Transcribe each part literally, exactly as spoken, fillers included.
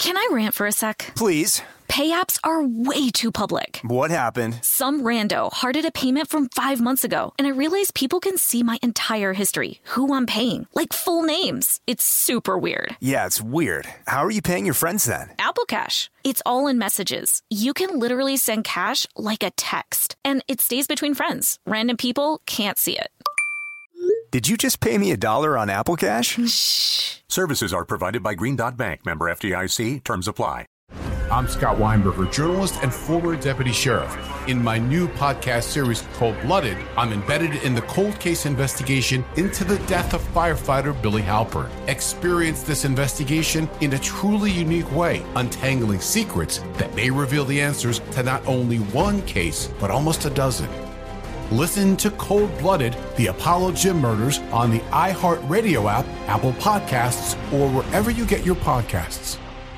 Can I rant for a sec? Please. Pay apps are way too public. What happened? Some rando hearted a payment from five months ago, and I realized people can see my entire history, who I'm paying, like full names. It's super weird. Yeah, it's weird. How are you paying your friends then? Apple Cash. It's all in messages. You can literally send cash like a text, and it stays between friends. Random people can't see it. Did you just pay me a dollar on Apple Cash? Shh. Services are provided by Green Dot Bank. Member F D I C. Terms apply. I'm Scott Weinberger, journalist and former deputy sheriff. In my new podcast series, Cold Blooded, I'm embedded in the cold case investigation into the death of firefighter Billy Halpern. Experience this investigation in a truly unique way, untangling secrets that may reveal the answers to not only one case, but almost a dozen. Listen to Cold Blooded, The Apollo Gym Murders on the iHeartRadio app, Apple Podcasts, or wherever you get your podcasts.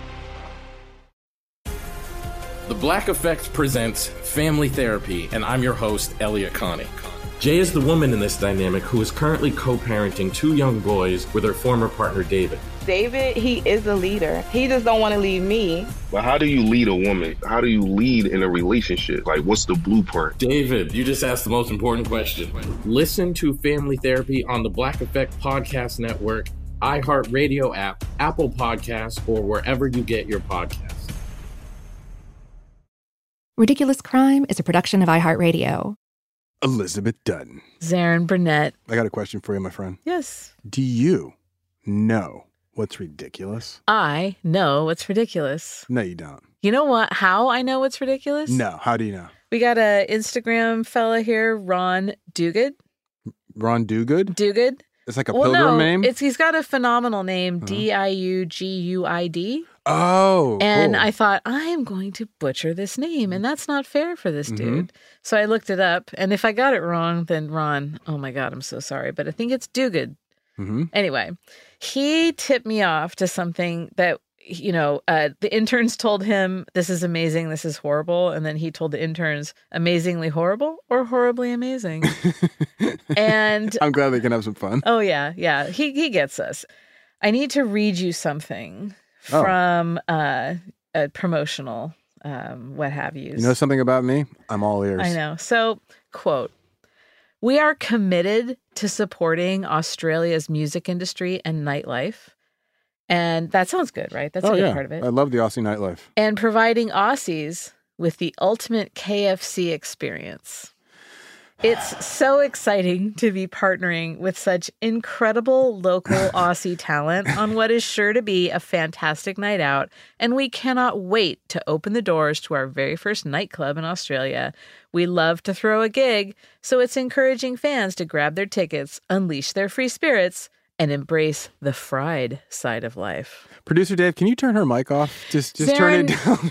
The Black Effect presents Family Therapy, and I'm your host, Elliot Connie. Jay is the woman in this dynamic who is currently co-parenting two young boys with her former partner, David. David, he is a leader. He just don't want to leave me. But how do you lead a woman? How do you lead in a relationship? Like, what's the blueprint? David, you just asked the most important question. Listen to Family Therapy on the Black Effect Podcast Network, iHeartRadio app, Apple Podcasts, or wherever you get your podcasts. Ridiculous Crime is a production of iHeartRadio. Elizabeth Dutton. Zarin Burnett. I got a question for you, my friend. Yes. Do you know what's ridiculous? I know what's ridiculous. No, you don't. You know what? How I know what's ridiculous? No. How do you know? We got a Instagram fella here, Ron Duguid. Ron Duguid? Duguid. It's like a well, pilgrim no, name? It's he's got a phenomenal name, Uh-huh. D I U G U I D. Oh, And cool. I thought, I am going to butcher this name, and that's not fair for this Mhm. dude. So I looked it up, and if I got it wrong, then Ron, oh my God, I'm so sorry. But I think it's Duguid. Mm-hmm. Anyway, he tipped me off to something that, you know, uh, the interns told him, this is amazing, this is horrible. And then he told the interns, amazingly horrible or horribly amazing. And I'm glad they can have some fun. oh, yeah, yeah. He, he gets us. I need to read you something Oh. from uh, a promotional, um, what have you. You know something about me? I'm all ears. I know. So, quote, we are committed to supporting Australia's music industry and nightlife. And that sounds good, right? That's oh, a good yeah. part of it. I love the Aussie nightlife. And providing Aussies with the ultimate K F C experience. It's so exciting to be partnering with such incredible local Aussie talent on what is sure to be a fantastic night out, and we cannot wait to open the doors to our very first nightclub in Australia. We love to throw a gig, so it's encouraging fans to grab their tickets, unleash their free spirits, and embrace the fried side of life. Producer Dave, can you turn her mic off? Just just turn it down.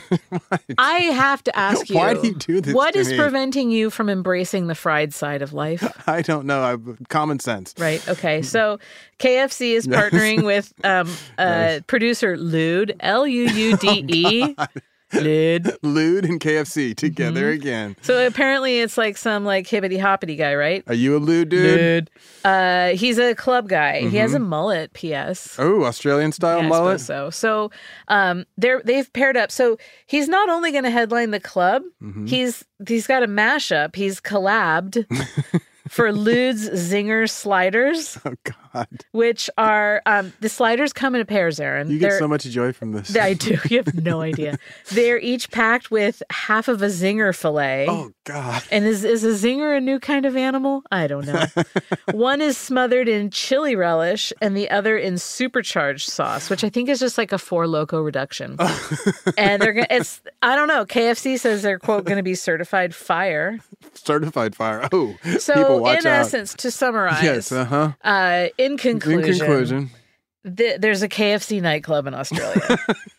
I have to ask you, Why do you do this what to is me? preventing you from embracing the fried side of life? I don't know. I've common sense. Right. Okay. So K F C is partnering with um, uh, Nice. producer Lude, L U U D E. Lude. Lude and K F C together again. So apparently it's like some like hippity hoppity guy, right? Are you a Lude dude? Lude. Uh, he's a club guy. He has a mullet, P S Oh, Australian style Yeah, I mullet? suppose so. So um, they're they've paired up. So he's not only going to headline the club, Mhm. he's he's got a mashup. He's collabed for Lude's Zinger Sliders, Oh, God. which are um, the sliders come in a pair, Zarin. You get They're- so much joy from this. I do. You have no idea. They're each packed with half of a zinger fillet. Oh, God. And is is a zinger a new kind of animal? I don't know. One is smothered in chili relish and the other in supercharged sauce, which I think is just like a Four Loco reduction. And they're gonna it's I don't know. K F C says they're quote gonna be certified fire. Certified fire. Oh, So people watch in out. essence, to summarize, Yes, uh-huh. uh, in conclusion, In conclusion, th- there's a K F C nightclub in Australia.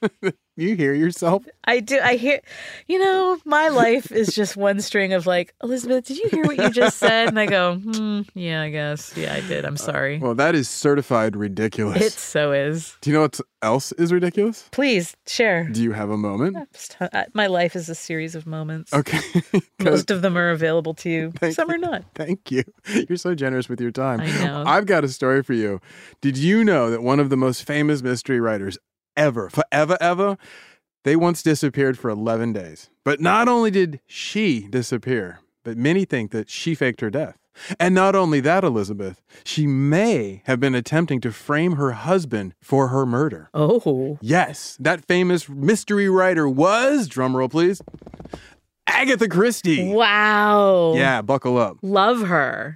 you hear yourself? I do. I hear, you know, my life is just one string of like, Elizabeth, did you hear what you just said? And I go, hmm, yeah, I guess. Yeah, I did. I'm sorry. Well, that is certified ridiculous. It so is. Do you know what else is ridiculous? Please share. Do you have a moment? Just- uh, My life is a series of moments. Okay. Most of them are available to you. Thank Some you. are not. Thank you. You're so generous with your time. I know. I've got a story for you. Did you know that one of the most famous mystery writers ever, forever, ever. They once disappeared for eleven days. But not only did she disappear, but many think that she faked her death. And not only that, Elizabeth, she may have been attempting to frame her husband for her murder. Oh. Yes, that famous mystery writer was, drumroll please, Agatha Christie. Wow. Yeah, buckle up. Love her.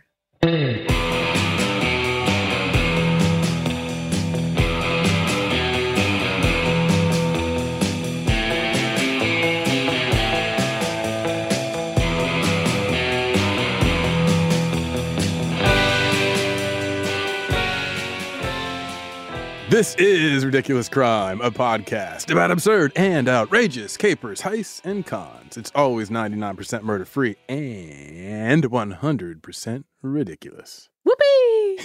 This is Ridiculous Crime, a podcast about absurd and outrageous capers, heists, and cons. It's always ninety-nine percent murder-free and one hundred percent ridiculous. Whoopee!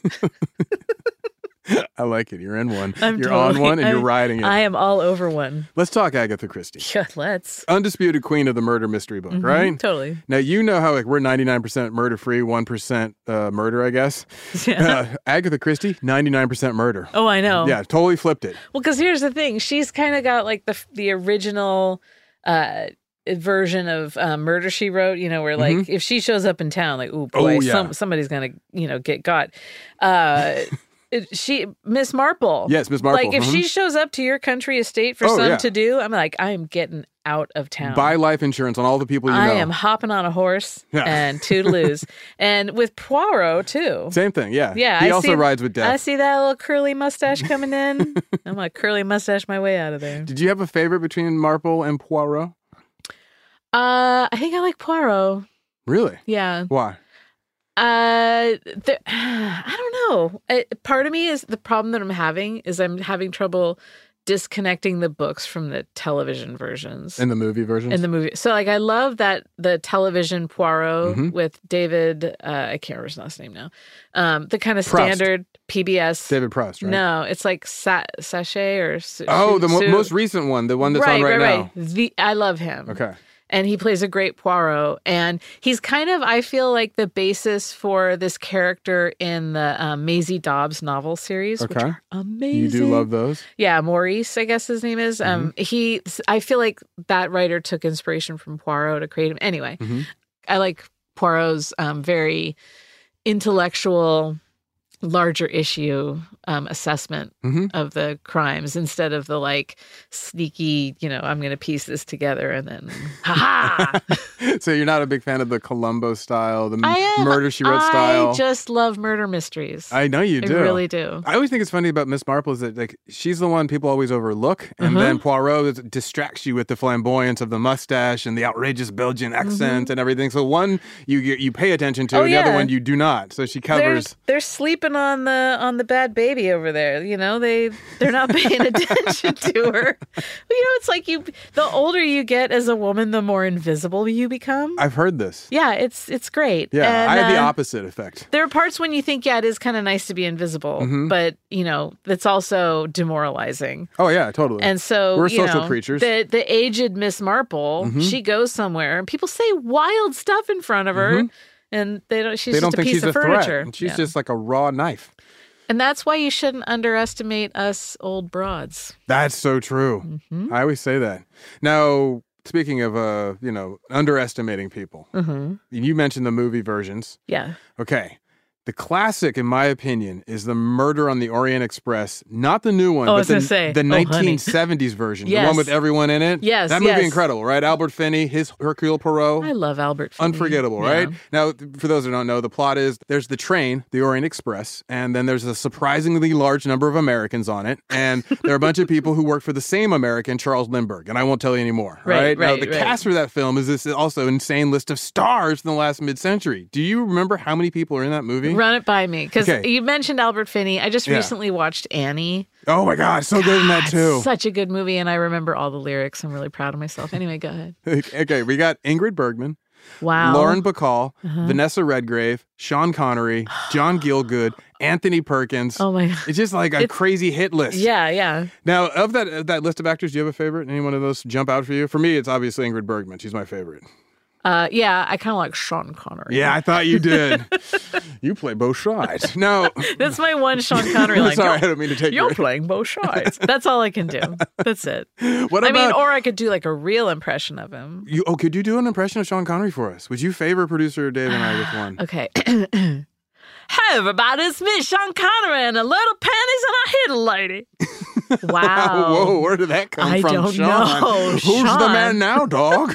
I like it. You're in one. I'm you're totally, on one and I'm, you're riding it. I am all over one. Let's talk Agatha Christie. Yeah, let's. Undisputed queen of the murder mystery book, Mm-hmm, right? Totally. Now, you know how like we're ninety-nine percent murder-free, one percent uh, murder, I guess. Yeah. Uh, Agatha Christie, ninety-nine percent murder. Oh, I know. Yeah, totally flipped it. Well, because here's the thing. She's kind of got like the the original uh, version of uh, Murder, She Wrote, you know, where like Mm-hmm. if she shows up in town, like, ooh, boy, Oh, yeah. some, somebody's going to, you know, get got. Uh, it- she, Miss Marple. Yes, Miss Marple. Like if mhm. she shows up to your country estate for Oh, some yeah. to do, I'm like, I am getting out of town. Buy life insurance on all the people you I know. am hopping on a horse Yeah. and toodaloos. And with Poirot, too. Same thing, yeah. Yeah, He I also see, rides with death. I see that little curly mustache coming in. I'm like curly mustache my way out of there. Did you have a favorite between Marple and Poirot? Uh, I think I like Poirot. Really? Yeah. Why? Uh, there, I don't know. I, part of me is the problem that I'm having is I'm having trouble disconnecting the books from the television versions. In the movie versions? In the movie. So like I love that the television Poirot Mhm. with David, uh, I can't remember his last name now. Um, the kind of Proust. standard P B S. David Proust, right? No, it's like Sa- Sachet or Su- Oh, the mo- Su- most recent one, the one that's right, on right, right, now. right. The, I love him. Okay. And he plays a great Poirot. And he's kind of, I feel like, the basis for this character in the um, Maisie Dobbs novel series, which Okay. are amazing. You do love those? Yeah, Maurice, I guess his name is. Um, he, I feel like that writer took inspiration from Poirot to create him. Anyway, Mhm. I like Poirot's um, very intellectual, larger issue um, assessment Mhm. of the crimes instead of the like sneaky, you know, I'm going to piece this together and then, ha ha. So you're not a big fan of the Columbo style, the I am. Murder, She Wrote I style? just love murder mysteries. I know you I do. really do. I always think it's funny about Miss Marple is that like she's the one people always overlook, and Uh-huh. then Poirot is- distracts you with the flamboyance of the mustache and the outrageous Belgian accent and everything. So one you you you pay attention to, Oh, and the other yeah. one you do not. So she They're, covers. they're sleeping on the on the bad baby over there. You know, they they're not paying attention to her. You know, it's like you the older you get as a woman, the more invisible you become. I've heard this. Yeah, it's it's great. Yeah, And, I had the uh, opposite effect. There are parts when you think, yeah, it is kind of nice to be invisible, Mhm. but you know, it's also demoralizing. Oh yeah, totally. And so we're you social know, creatures. The the aged Miss Marple, Mhm. she goes somewhere and people say wild stuff in front of her, Mhm. and they don't. She's they just don't a think piece she's of a furniture. threat. And she's Yeah. just like a raw knife. And that's why you shouldn't underestimate us old broads. That's so true. Mhm. I always say that. Now, speaking of uh, you know, underestimating people, Mm-hmm. you mentioned the movie versions. Yeah. Okay. The classic, in my opinion, is the Murder on the Orient Express. Not the new one, Oh, I but was the, gonna say, the oh, honey. nineteen seventies version. The Yes. one with everyone in it. Yes, That movie, yes. incredible, right? Albert Finney, his Hercule Poirot. I love Albert Finney. Unforgettable, Yeah. right? Now, th- for those who don't know, the plot is there's the train, the Orient Express, and then there's a surprisingly large number of Americans on it. And there are a bunch of people who work for the same American, Charles Lindbergh. And I won't tell you anymore, Right, right? Now, right, the right. cast for that film is this also insane list of stars from the last mid-century. Do you remember how many people are in that movie? Run it by me. Because Okay. you mentioned Albert Finney. I just Yeah. recently watched Annie. Oh my God, so good in that God, too. Such a good movie, and I remember all the lyrics. I'm really proud of myself. Anyway, go ahead. Okay, we got Ingrid Bergman, Wow. Lauren Bacall, Uh-huh. Vanessa Redgrave, Sean Connery, John Gielgud, Anthony Perkins. Oh my God. It's just like a It's- crazy hit list. Yeah, yeah. Now, of that of that list of actors, do you have a favorite? Any one of those jump out for you? For me, it's obviously Ingrid Bergman. She's my favorite. Uh, yeah, I kind of like Sean Connery. Yeah, I thought you did. You play both sides. No. That's my one Sean Connery line. Sorry, I don't mean to take You're your... playing both sides. That's all I can do. That's it. What I about... mean, or I could do like a real impression of him. You, oh, could you do an impression of Sean Connery for us? Would you favor producer Dave and I with one? Okay. Hey, everybody, it's me, Sean Connery, and a little panties, and I hit a lady. Wow. Whoa, where did that come I from, don't Sean? know, Who's Sean. the man now, dog?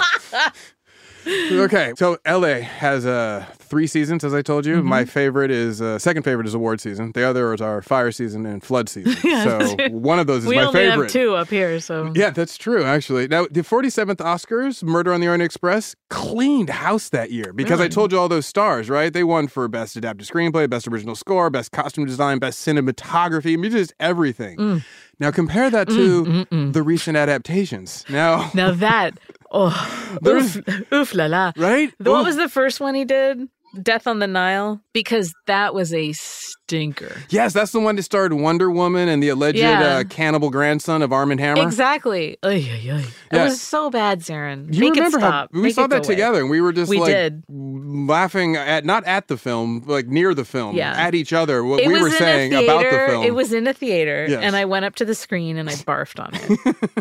Okay, so L A has uh, three seasons, as I told you. Mm-hmm. My favorite is, uh, second favorite is award season. The other is our fire season and flood season. Yeah, so one of those is we my only favorite. have two up here, so. Yeah, that's true, actually. Now, the forty-seventh Oscars, Murder on the Orient Express, cleaned house that year because really? I told you all those stars, right? They won for Best Adapted Screenplay, Best Original Score, Best Costume Design, Best Cinematography, I mean, just everything. Mm. Now, compare that to mm, mm, mm. the recent adaptations. Now, now that, oh, oof, oof la la. Right? What oof. was the first one he did? Death on the Nile? Because that was a stinker. Yes, that's the one that starred Wonder Woman and the alleged yeah. uh, cannibal grandson of Arm and Hammer. Exactly. Oy, oy, oy. It yeah. was so bad, Zarin. You Make remember it stop. how we Make saw it that together, and we were just we like did. laughing at not at the film, like near the film, yeah. at each other. What it we were saying theater, about the film. It was in a theater, yes. and I went up to the screen and I barfed on it.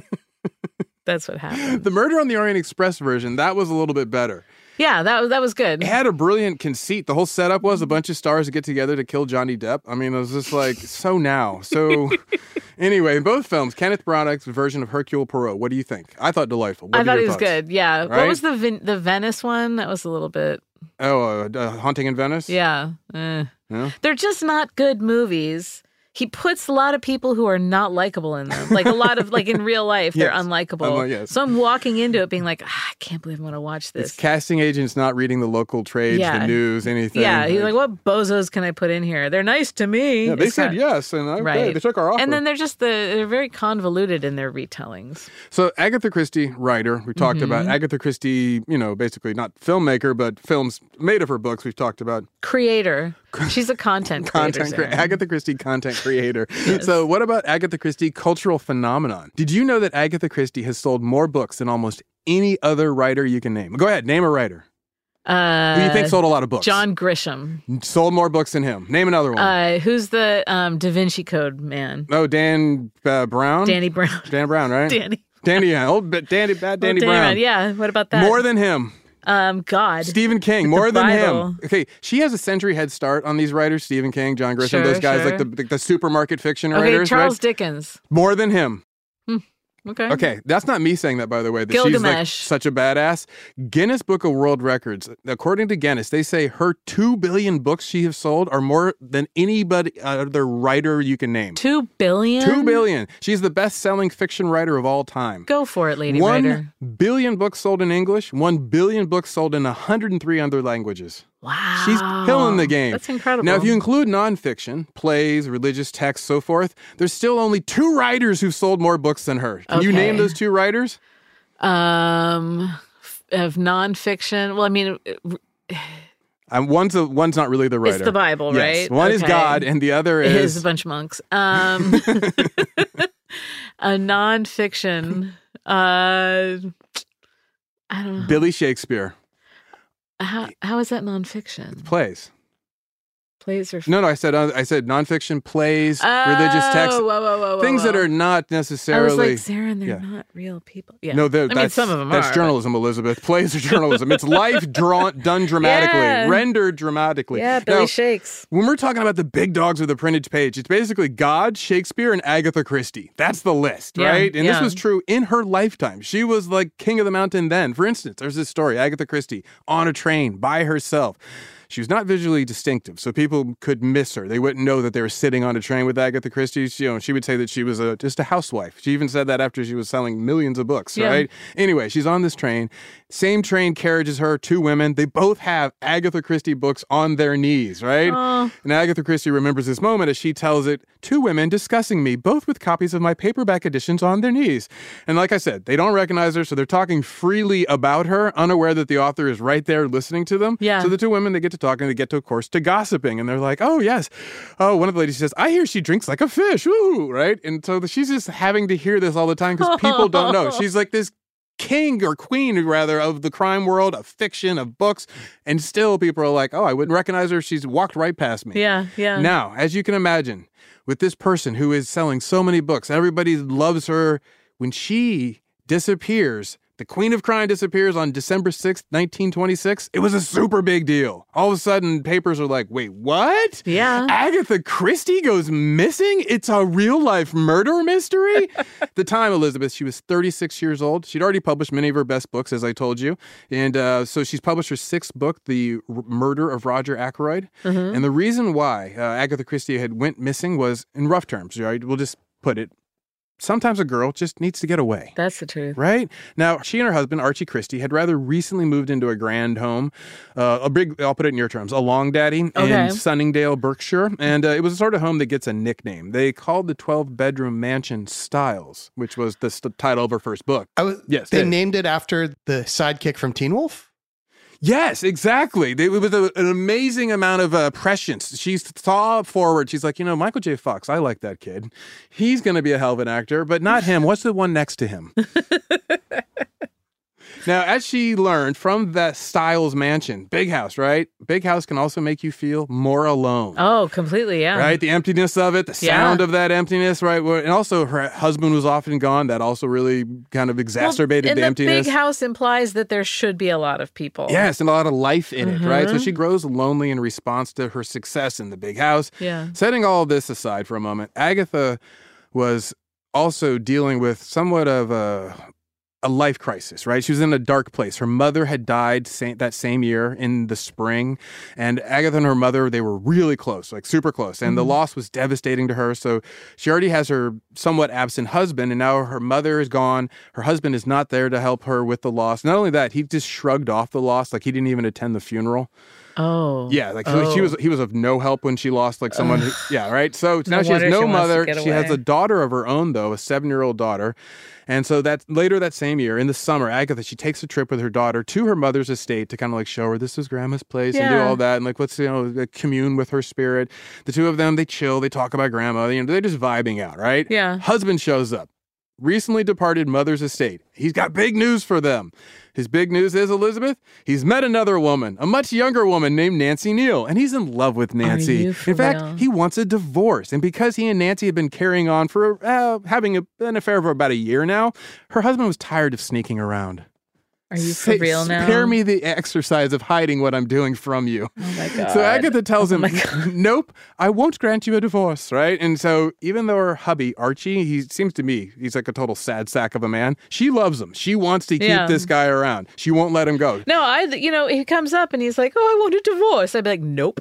That's what happened. The Murder on the Orient Express version, that was a little bit better. Yeah, that was that was good. It had a brilliant conceit. The whole setup was a bunch of stars that get together to kill Johnny Depp. I mean, it was just like, so now. So anyway, in both films, Kenneth Branagh's version of Hercule Poirot, what do you think? I thought delightful. What I thought it was thoughts? good, yeah. Right? What was the Vin- the Venice one? That was a little bit... Oh, uh, uh, Haunting in Venice? Yeah. Eh. yeah. They're just not good movies. He puts a lot of people who are not likable in them. Like a lot of, like in real life, they're yes. unlikable. Um, yes. So I'm walking into it being like, ah, I can't believe I'm going to watch this. It's casting agents not reading the local trades, yeah. the news, anything. Yeah, he's like, what bozos can I put in here? They're nice to me. Yeah, they it's said not... yes, and okay, right. they took our offer. And then they're just, the they're very convoluted in their retellings. So Agatha Christie, writer, we talked mm-hmm. about. Agatha Christie, you know, basically not filmmaker, but films made of her books we've talked about. Creator. She's a content creator. Content cre- Agatha Christie, content creator. Yes. So what about Agatha Christie, cultural phenomenon? Did you know that Agatha Christie has sold more books than almost any other writer you can name? Go ahead, name a writer. Uh, Who you think sold a lot of books? John Grisham. Sold more books than him. Name another one. Uh, who's the um, Da Vinci Code man? Oh, Dan uh, Brown? Danny Brown. Dan Brown, right? Danny. Danny, yeah. Old Danny, bad Danny, Danny Brown. Brown. Yeah, what about that? More than him. Um, God. Stephen King, more than Bible. him. Okay, she has a century head start on these writers, Stephen King, John Grisham, sure, those guys, sure. like the, the, the supermarket fiction okay, writers. Charles right? Dickens. More than him. Hmm. Okay. Okay, that's not me saying that, by the way, that Gilgamesh. she's like such a badass. Guinness Book of World Records, according to Guinness, they say her two billion books she has sold are more than anybody other writer you can name. Two billion? Two billion. She's the best-selling fiction writer of all time. Go for it, lady One writer. billion books sold in English, one billion books sold in one hundred three other languages. Wow. She's killing the game. That's incredible. Now, if you include nonfiction, plays, religious texts, so forth, there's still only two writers who've sold more books than her. Can okay. you name those two writers? Um, of nonfiction. Well, I mean, um, one's a, one's not really the writer. It's the Bible, yes. right? One okay. is God, and the other is... It is a bunch of monks. Um, a nonfiction. Uh, I don't know. Billy Shakespeare. How how is that nonfiction? Plays. Plays or no, no. I said uh, I said nonfiction, plays, oh, religious texts, whoa, whoa, whoa, whoa, things whoa. that are not necessarily. I was like, Zarin, they're yeah. not real people. Yeah. No, I that's, mean, some of them that's are. journalism, but... Elizabeth. Plays are journalism. It's life drawn, done dramatically, yeah. rendered dramatically. Yeah, Billy now, Shakes. When we're talking about the big dogs of the printed page, it's basically God, Shakespeare, and Agatha Christie. That's the list, yeah, right? And yeah. this was true in her lifetime. She was like king of the mountain then. For instance, there's this story, Agatha Christie on a train by herself. She was not visually distinctive, so people could miss her. They wouldn't know that they were sitting on a train with Agatha Christie. She, you know, she would say that she was a, just a housewife. She even said that after she was selling millions of books, yeah. right? Anyway, she's on this train. Same train carriage as her, two women. They both have Agatha Christie books on their knees, right? Oh. And Agatha Christie remembers this moment as she tells it, two women discussing me, both with copies of my paperback editions on their knees. And like I said, they don't recognize her, so they're talking freely about her, unaware that the author is right there listening to them. Yeah. So the two women, they get to talking, they get to, of course, to gossiping. And they're like, oh, yes. Oh, one of the ladies says, I hear she drinks like a fish. Ooh, right? And so she's just having to hear this all the time because people don't know. She's like this king or queen, rather, of the crime world, of fiction, of books. And still people are like, oh, I wouldn't recognize her. She's walked right past me. Yeah, yeah. Now, as you can imagine, with this person who is selling so many books, everybody loves her. When she disappears, the Queen of Crime disappears on December sixth, nineteen twenty-six. It was a super big deal. All of a sudden, papers are like, wait, what? Yeah. Agatha Christie goes missing? It's a real-life murder mystery? The time, Elizabeth, she was thirty-six years old. She'd already published many of her best books, as I told you. And uh, so she's published her sixth book, The R- Murder of Roger Ackroyd. Mm-hmm. And the reason why uh, Agatha Christie had went missing was, in rough terms, right? We'll just put it, sometimes a girl just needs to get away. That's the truth. Right? Now, she and her husband, Archie Christie, had rather recently moved into a grand home, uh, a big, I'll put it in your terms, a long daddy okay. in Sunningdale, Berkshire. And uh, it was a sort of home that gets a nickname. They called the twelve-bedroom mansion Styles, which was the st- title of her first book. I was, yes, they it. named it after the sidekick from Teen Wolf? Yes, exactly. It was a, an amazing amount of uh, prescience. She saw forward. She's like, you know, Michael J. Fox, I like that kid. He's going to be a hell of an actor, but not him. What's the one next to him? Now, as she learned from that Styles mansion, big house, right? Big house can also make you feel more alone. Oh, completely, yeah. Right? The emptiness of it, the sound yeah. of that emptiness, right? And also her husband was often gone. That also really kind of exacerbated well, the, the emptiness. Big house implies that there should be a lot of people. Yes, and a lot of life in mm-hmm. it, right? So she grows lonely in response to her success in the big house. Yeah. Setting all of this aside for a moment, Agatha was also dealing with somewhat of a... a life crisis, right? She was in a dark place. Her mother had died same, that same year in the spring, and Agatha and her mother, they were really close, like super close, and mm-hmm. the loss was devastating to her. So she already has her somewhat absent husband, and now her mother is gone. Her husband is not there to help her with the loss. Not only that, he just shrugged off the loss, like he didn't even attend the funeral. Oh. Yeah, like oh. she was he was of no help when she lost like someone who, yeah, right? So no now she has no she mother. She away. has a daughter of her own though, a seven-year-old daughter. And so that later that same year in the summer, Agatha, she takes a trip with her daughter to her mother's estate to kind of like show her this is grandma's place yeah. and do all that and like let's you know commune with her spirit. The two of them, they chill, they talk about grandma, you know, they're just vibing out, right? Yeah. Husband shows up. Recently departed mother's estate. He's got big news for them. His big news is, Elizabeth, he's met another woman, a much younger woman named Nancy Neal, and he's in love with Nancy. Are you for in fact, real? he wants a divorce. And because he and Nancy had been carrying on for uh, having a, an affair for about a year now, her husband was tired of sneaking around. Are you for Say, real now? Spare me the exercise of hiding what I'm doing from you. Oh my God. So Agatha tells oh him, nope, I won't grant you a divorce, right? And so even though her hubby, Archie, he seems to me, he's like a total sad sack of a man. She loves him. She wants to keep yeah. this guy around. She won't let him go. No, I, you know, he comes up and he's like, oh, I want a divorce. I'd be like, nope.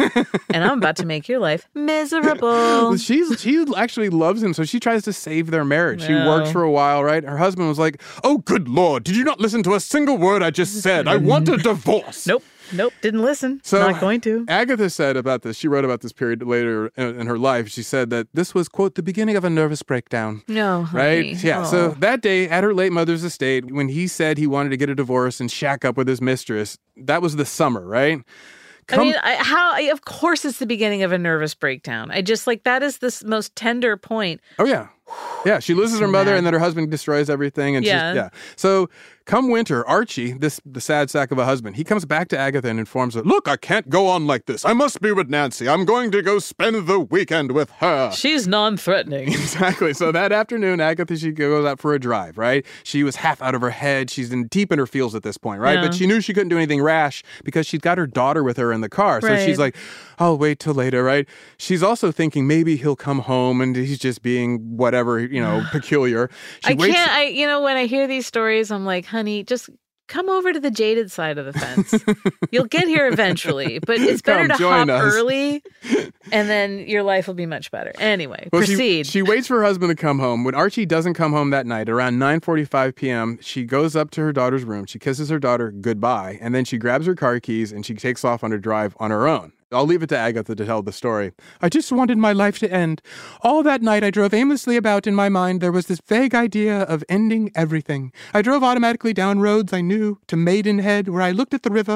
And I'm about to make your life miserable. Well, she's, she actually loves him, so she tries to save their marriage. No. She works for a while, right? Her husband was like, oh, good Lord, did you not listen to a single word I just said? I want a divorce. Nope. Nope. Didn't listen. So not going to. Agatha said about this, she wrote about this period later in, in her life. She said that this was, quote, the beginning of a nervous breakdown. No. Right? Honey. Yeah. Oh. So that day at her late mother's estate, when he said he wanted to get a divorce and shack up with his mistress, that was the summer, right? Come- I mean, I, how? I, of course, it's the beginning of a nervous breakdown. I just like that is the most tender point. Oh, yeah. Yeah, she loses her mother, and then her husband destroys everything. And yeah. she's, yeah. So come winter, Archie, this the sad sack of a husband, he comes back to Agatha and informs her, look, I can't go on like this. I must be with Nancy. I'm going to go spend the weekend with her. She's non-threatening. Exactly. So that afternoon, Agatha, she goes out for a drive, right? She was half out of her head. She's in deep in her feels at this point, right? Yeah. But she knew she couldn't do anything rash because she's got her daughter with her in the car. So right. she's like, I'll wait till later, right? She's also thinking maybe he'll come home and he's just being whatever, you know, peculiar. She I waits- can't, I, you know, when I hear these stories, I'm like, honey, just come over to the jaded side of the fence. You'll get here eventually, but it's better Come to join hop us. early and then your life will be much better. Anyway, Well, proceed. She, she waits for her husband to come home. When Archie doesn't come home that night, around nine forty-five p.m., she goes up to her daughter's room. She kisses her daughter goodbye, and then she grabs her car keys and she takes off on her drive on her own. I'll leave it to Agatha to tell the story. I just wanted my life to end. All that night I drove aimlessly about in my mind. There was this vague idea of ending everything. I drove automatically down roads I knew to Maidenhead, where I looked at the river.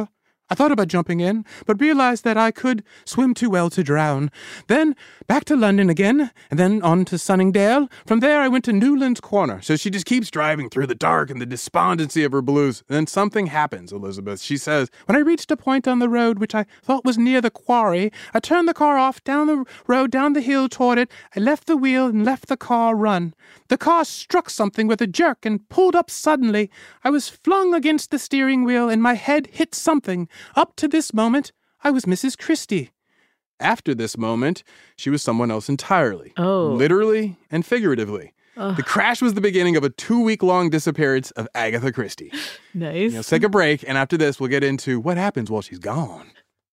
I thought about jumping in, but realized that I could swim too well to drown. Then back to London again, and then on to Sunningdale. From there, I went to Newlands Corner. So she just keeps driving through the dark and the despondency of her blues. And then something happens, Elizabeth. She says, when I reached a point on the road which I thought was near the quarry, I turned the car off down the road, down the hill toward it. I left the wheel and left the car run. The car struck something with a jerk and pulled up suddenly. I was flung against the steering wheel and my head hit something. Up to this moment, I was Missus Christie. After this moment, she was someone else entirely. Oh. Literally and figuratively. Ugh. The crash was the beginning of a two-week-long disappearance of Agatha Christie. Nice. You know, let's take a break, and after this, we'll get into what happens while she's gone.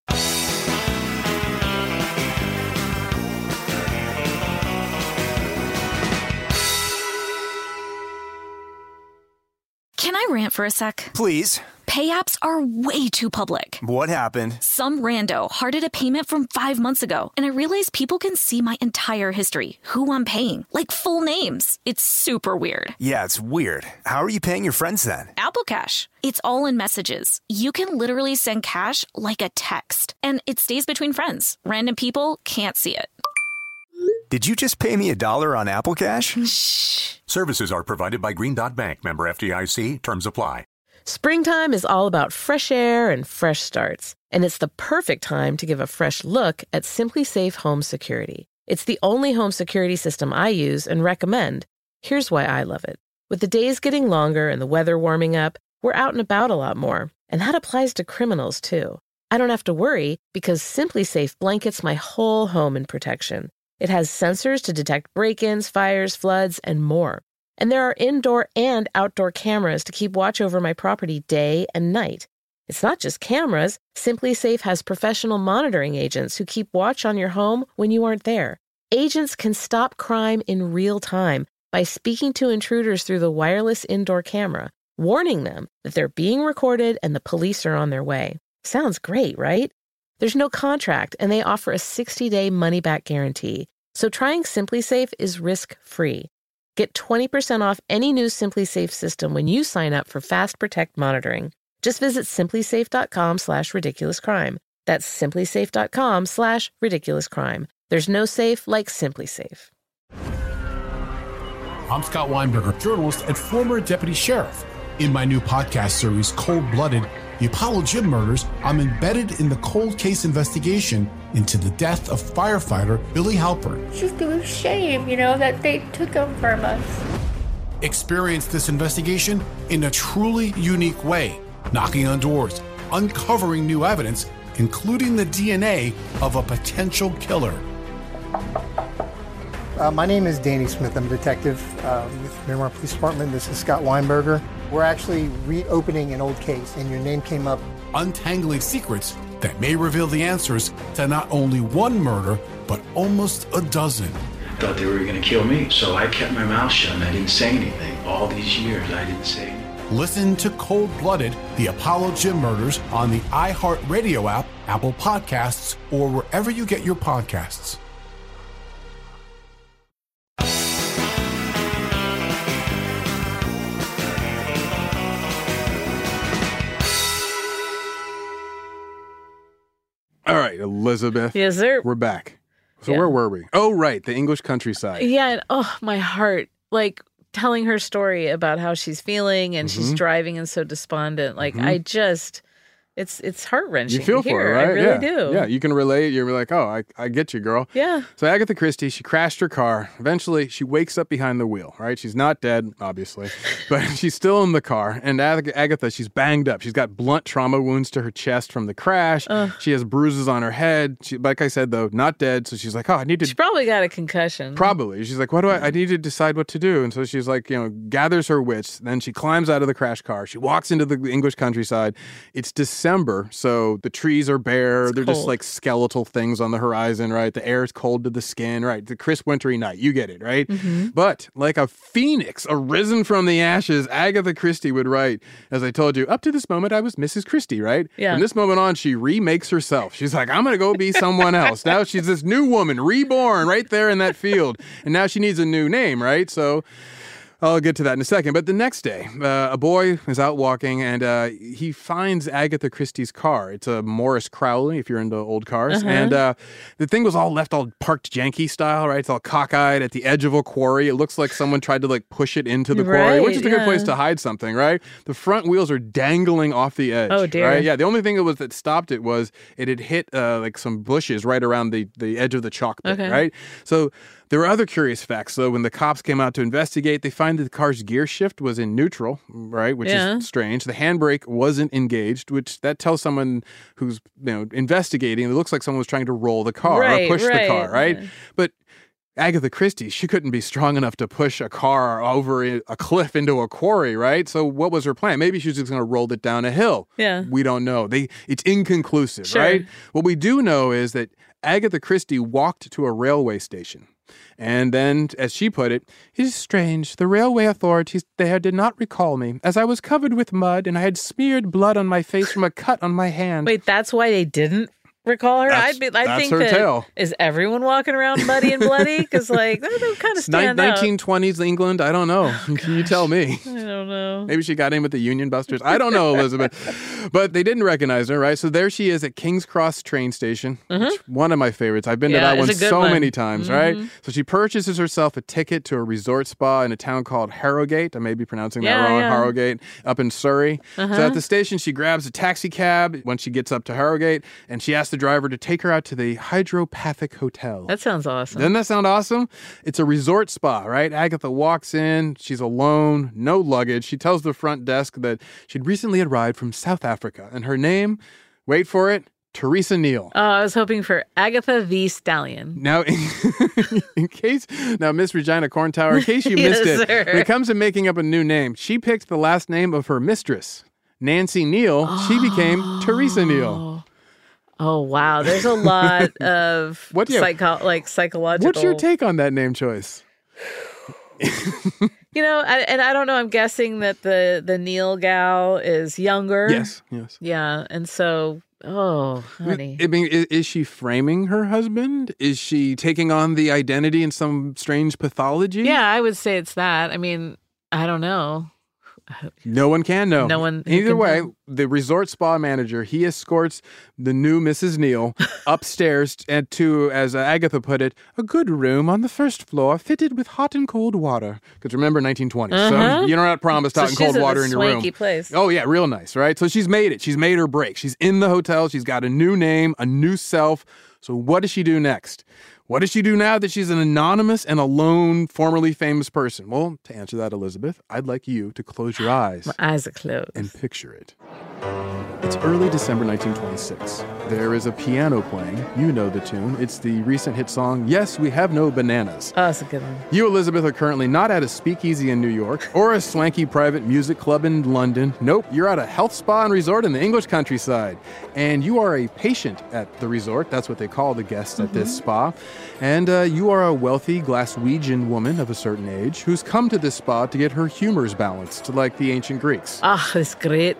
Can I rant for a sec? Please. Pay apps are way too public. What happened? Some rando hearted a payment from five months ago, and I realized people can see my entire history, who I'm paying, like full names. It's super weird. Yeah, it's weird. How are you paying your friends then? Apple Cash. It's all in messages. You can literally send cash like a text, and it stays between friends. Random people can't see it. Did you just pay me a dollar on Apple Cash? Shh. Services are provided by Green Dot Bank. Member F D I C. Terms apply. Springtime is all about fresh air and fresh starts, and it's the perfect time to give a fresh look at Simply Safe Home Security. It's the only home security system I use and recommend. Here's why I love it. With the days getting longer and the weather warming up, we're out and about a lot more, and that applies to criminals too. I don't have to worry because Simply Safe blankets my whole home in protection. It has sensors to detect break-ins, fires, floods, and more. And there are indoor and outdoor cameras to keep watch over my property day and night. It's not just cameras. Simply Safe has professional monitoring agents who keep watch on your home when you aren't there. Agents can stop crime in real time by speaking to intruders through the wireless indoor camera, warning them that they're being recorded and the police are on their way. Sounds great, right? There's no contract, and they offer a sixty-day money-back guarantee. So trying Simply Safe is risk-free. Get twenty percent off any new Simply Safe system when you sign up for Fast Protect monitoring. Just visit simplysafe.com slash ridiculouscrime. That's simplysafe.com slash ridiculouscrime. There's no safe like Simply Safe. I'm Scott Weinberger, journalist and former deputy sheriff. In my new podcast series, Cold Blooded, The Apollo Gym Murders, I'm embedded in the cold case investigation into the death of firefighter Billy Halpern. It's just a shame, you know, that they took him from us. Experience this investigation in a truly unique way, knocking on doors, uncovering new evidence, including the D N A of a potential killer. Uh, my name is Danny Smith. I'm a detective uh, with Miramar Police Department. This is Scott Weinberger. We're actually reopening an old case, and your name came up. Untangling secrets that may reveal the answers to not only one murder, but almost a dozen. I thought they were going to kill me, so I kept my mouth shut and I didn't say anything. All these years, I didn't say anything. Listen to Cold Blooded, The Apollo Gym Murders on the iHeartRadio app, Apple Podcasts, or wherever you get your podcasts. All right, Elizabeth. Yes, sir. We're back. So Yeah. where were we? Oh, right, the English countryside. Yeah, and oh, my heart. Like, telling her story about how she's feeling and she's Mhm. driving and so despondent. Like, Mhm. I just, it's it's heart-wrenching You feel to for hear. her, right? I really yeah. do. Yeah, you can relate. You're like, oh, I, I get you, girl. Yeah. So Agatha Christie, she crashed her car. Eventually, she wakes up behind the wheel, right? She's not dead, obviously, but she's still in the car. And Ag- Agatha, she's banged up. She's got blunt trauma wounds to her chest from the crash. Ugh. She has bruises on her head. She, like I said, though, not dead. So she's like, oh, I need to... She probably got a concussion. Probably. She's like, what do I, I need to decide what to do. And so she's like, you know, gathers her wits. Then she climbs out of the crash car. She walks into the English countryside. It's December, so the trees are bare. It's They're just cold. like skeletal things on the horizon, right? The air is cold to the skin, right? The crisp wintry night. You get it, right? Mhm. But like a phoenix arisen from the ashes, Agatha Christie would write, as I told you, up to this moment, I was Missus Christie, right? Yeah. From this moment on, she remakes herself. She's like, I'm going to go be someone else. Now she's this new woman, reborn right there in that field. And now she needs a new name, right? So I'll get to that in a second. But the next day, uh, a boy is out walking, and uh, he finds Agatha Christie's car. It's a Morris Crowley, if you're into old cars. Uh-huh. And uh, the thing was all left all parked janky style, right? It's all cockeyed at the edge of a quarry. It looks like someone tried to like push it into the quarry, Right, which is a good yeah. place to hide something, right? The front wheels are dangling off the edge. Oh, dear. Right? Yeah, the only thing that was that stopped it was it had hit uh, like some bushes right around the, the edge of the chalk pit, Okay. right? So there were other curious facts. So when the cops came out to investigate, they find that the car's gear shift was in neutral, right? Which Yeah. is strange. The handbrake wasn't engaged, which that tells someone who's, you know, investigating. It looks like someone was trying to roll the car Right, or push right. the car, right? But Agatha Christie, she couldn't be strong enough to push a car over a cliff into a quarry, right? So what was her plan? Maybe she was just going to roll it down a hill. Yeah. We don't know. They It's inconclusive, Sure. right? What we do know is that Agatha Christie walked to a railway station. And then, as she put it, it is strange. The railway authorities there did not recall me, as I was covered with mud and I had smeared blood on my face from a cut on my hand. Wait, that's why they didn't recall her? That's- I'd be, I that's think her that tale. is everyone walking around muddy and bloody? Because like that would kind of stand out. nineteen twenties England? I don't know. You tell me. I don't know. Maybe she got in with the Union Busters. I don't know, Elizabeth. But they didn't recognize her, right? So there she is at King's Cross train station. Which, one of my favorites. I've been Yeah, to that it's one a good so one. many times, right? Mhm. So she purchases herself a ticket to a resort spa in a town called Harrogate. I may be pronouncing that Yeah, wrong. yeah. Harrogate, up in Surrey. Uh-huh. So at the station, she grabs a taxi cab when she gets up to Harrogate, and she asks the driver to take her out to the Hydropathic Hotel. That sounds awesome. Doesn't that sound awesome? It's a resort spa, right? Agatha walks in. She's alone, no luggage. She tells the front desk that she'd recently arrived from South Africa. And her name, wait for it, Teresa Neal. Oh, I was hoping for Agatha the Stallion. Now, in, in case, now, Miss Regina Corntower, in case you Yes, missed it, sir. when it comes to making up a new name, she picked the last name of her mistress, Nancy Neal. She became Teresa Neal. Oh wow, there's a lot of What do you- psycho- like psychological. What's your take on that name choice? You know, I, and I don't know. I'm guessing that the the Neil gal is younger. Yes, yes. Yeah, and so oh, honey. I mean, is, is she framing her husband? Is she taking on the identity in some strange pathology? Yeah, I would say it's that. I mean, I don't know. No one can know. No one who Either can way, know. the resort spa manager, he escorts the new Missus Neal upstairs and to, as Agatha put it, a good room on the first floor fitted with hot and cold water. Because remember, nineteen twenties, Uh-huh. so you're not promised So hot and she's cold in a water in your room. swanky place. Oh, yeah, real nice, right? So she's made it. She's made her break. She's in the hotel. She's got a new name, a new self. So what does she do next? What does she do now that she's an anonymous and alone, formerly famous person? Well, to answer that, Elizabeth, I'd like you to close your eyes. My eyes are closed. And picture it. It's early December nineteen twenty-six. There is a piano playing. You know the tune. It's the recent hit song, Yes, We Have No Bananas. Oh, that's a good one. You, Elizabeth, are currently not at a speakeasy in New York or a swanky private music club in London. Nope, you're at a health spa and resort in the English countryside. And you are a patient at the resort. That's what they call the guests at this spa. And uh, you are a wealthy Glaswegian woman of a certain age who's come to this spa to get her humors balanced, like the ancient Greeks. Ah, that's great.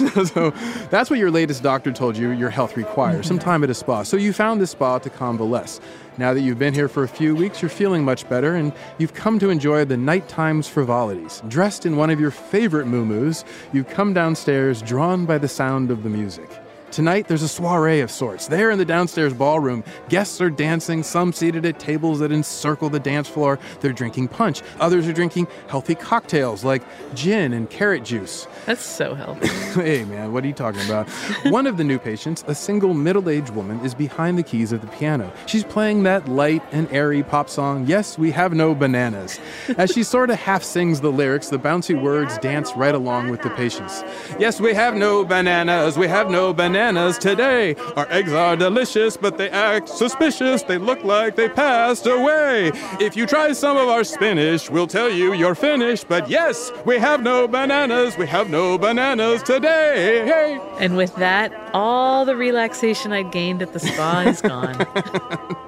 So that's what your latest doctor told you your health requires, some time at a spa. So you found this spa to convalesce. Now that you've been here for a few weeks, you're feeling much better, and you've come to enjoy the nighttime's frivolities. Dressed in one of your favorite muumuus, you've come downstairs, drawn by the sound of the music. Tonight, there's a soiree of sorts. There in the downstairs ballroom, guests are dancing, some seated at tables that encircle the dance floor. They're drinking punch. Others are drinking healthy cocktails like gin and carrot juice. That's so healthy. Hey, man, what are you talking about? One of the new patients, a single middle-aged woman, is behind the keys of the piano. She's playing that light and airy pop song, Yes, We Have No Bananas. As she sort of half sings the lyrics, the bouncy words dance right along with the patients. Yes, we have no bananas, we have no bananas. Bananas today. Our eggs are delicious, but they act suspicious. They look like they passed away. If you try some of our spinach, we'll tell you you're finished. But yes, we have no bananas. We have no bananas today. Hey. And with that, all the relaxation I'd gained at the spa is gone.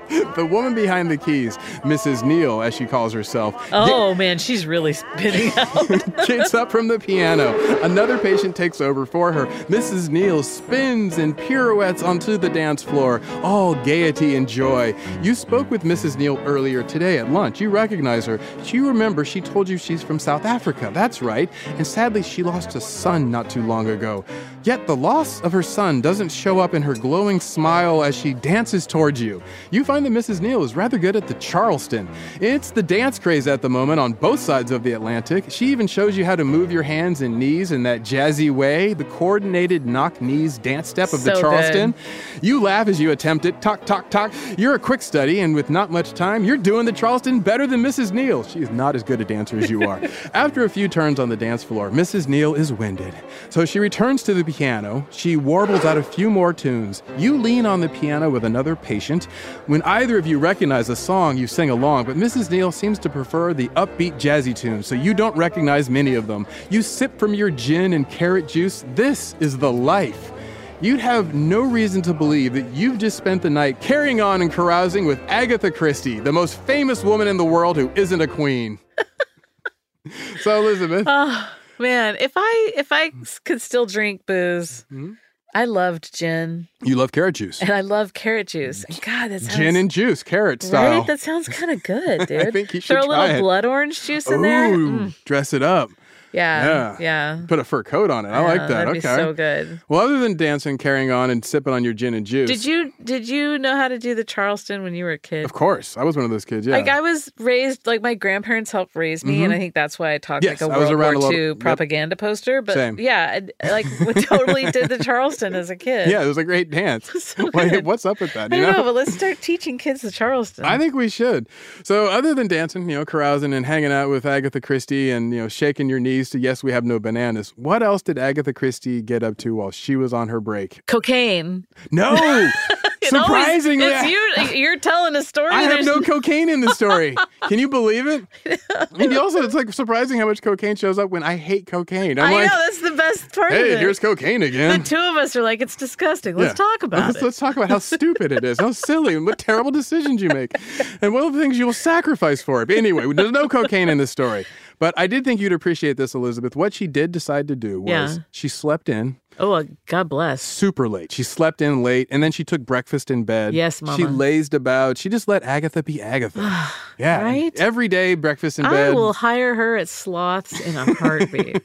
The woman behind the keys, Missus Neal, as she calls herself. Oh, man, she's really spinning out. Gets up from the piano. Another patient takes over for her. Missus Neal spins and pirouettes onto the dance floor, all gaiety and joy. You spoke with Missus Neal earlier today at lunch. You recognize her. You remember she told you she's from South Africa. That's right. And sadly, she lost a son not too long ago. Yet the loss of her son doesn't show up in her glowing smile as she dances towards you. You find that Missus Neal is rather good at the Charleston. It's the dance craze at the moment on both sides of the Atlantic. She even shows you how to move your hands and knees in that jazzy way, the coordinated knock knees dance step of So the Charleston. good. You laugh as you attempt it. Talk, talk, talk. You're a quick study, and with not much time, you're doing the Charleston better than Missus Neal. She is not as good a dancer as you are. After a few turns on the dance floor, Missus Neal is winded. So she returns to the piano. She warbles out a few more tunes. You lean on the piano with another patient. When either of you recognize a song, you sing along, but Missus Neal seems to prefer the upbeat jazzy tunes, so you don't recognize many of them. You sip from your gin and carrot juice. This is the life. You'd have no reason to believe that you've just spent the night carrying on and carousing with Agatha Christie, the most famous woman in the world who isn't a queen. So, Elizabeth. Oh, man, if I if I could still drink booze, mm-hmm. I loved gin. You love carrot juice. And I love carrot juice. And God, that sounds... Gin and juice, carrot style. Right? That sounds kind of good, dude. I think you should Throw a try little it. blood orange juice in Ooh, there. Mm. Dress it up. Yeah, yeah. Yeah. Put a fur coat on it. I yeah, like that. That'd okay. be so good. Well, other than dancing, carrying on, and sipping on your gin and juice. Did you did you know how to do the Charleston when you were a kid? Of course. I was one of those kids, yeah. Like I was raised, like my grandparents helped raise me, mm-hmm. and I think that's why I talked yes, like a I was World around War a Two lot of, propaganda yep. poster. But Same. yeah, I, like we totally did the Charleston as a kid. Yeah, it was a great dance. So like, what's up with that? You I don't know? know, but let's start teaching kids the Charleston. I think we should. So other than dancing, you know, carousing and hanging out with Agatha Christie and, you know, shaking your knees to Yes, We Have No Bananas, what else did Agatha Christie get up to while she was on her break? Cocaine. No! Surprisingly. It's you, you're telling a story. I have There's... no cocaine in the story. Can you believe it? And also, it's like surprising how much cocaine shows up when I hate cocaine. I'm I like, know, that's the best part hey, of it. here's cocaine again. The two of us are like, it's disgusting. Let's yeah. talk about let's, it. Let's talk about how stupid it is, how silly, and what terrible decisions you make, and what are the things you will sacrifice for it. But anyway, there's no cocaine in this story. But I did think you'd appreciate this, Elizabeth. What she did decide to do was yeah. she slept in. Oh, God bless. Super late. She slept in late, and then she took breakfast in bed. Yes, Mama. She lazed about. She just let Agatha be Agatha. Yeah. Right? Every day, breakfast in I bed. I will hire her at Sloths in a heartbeat.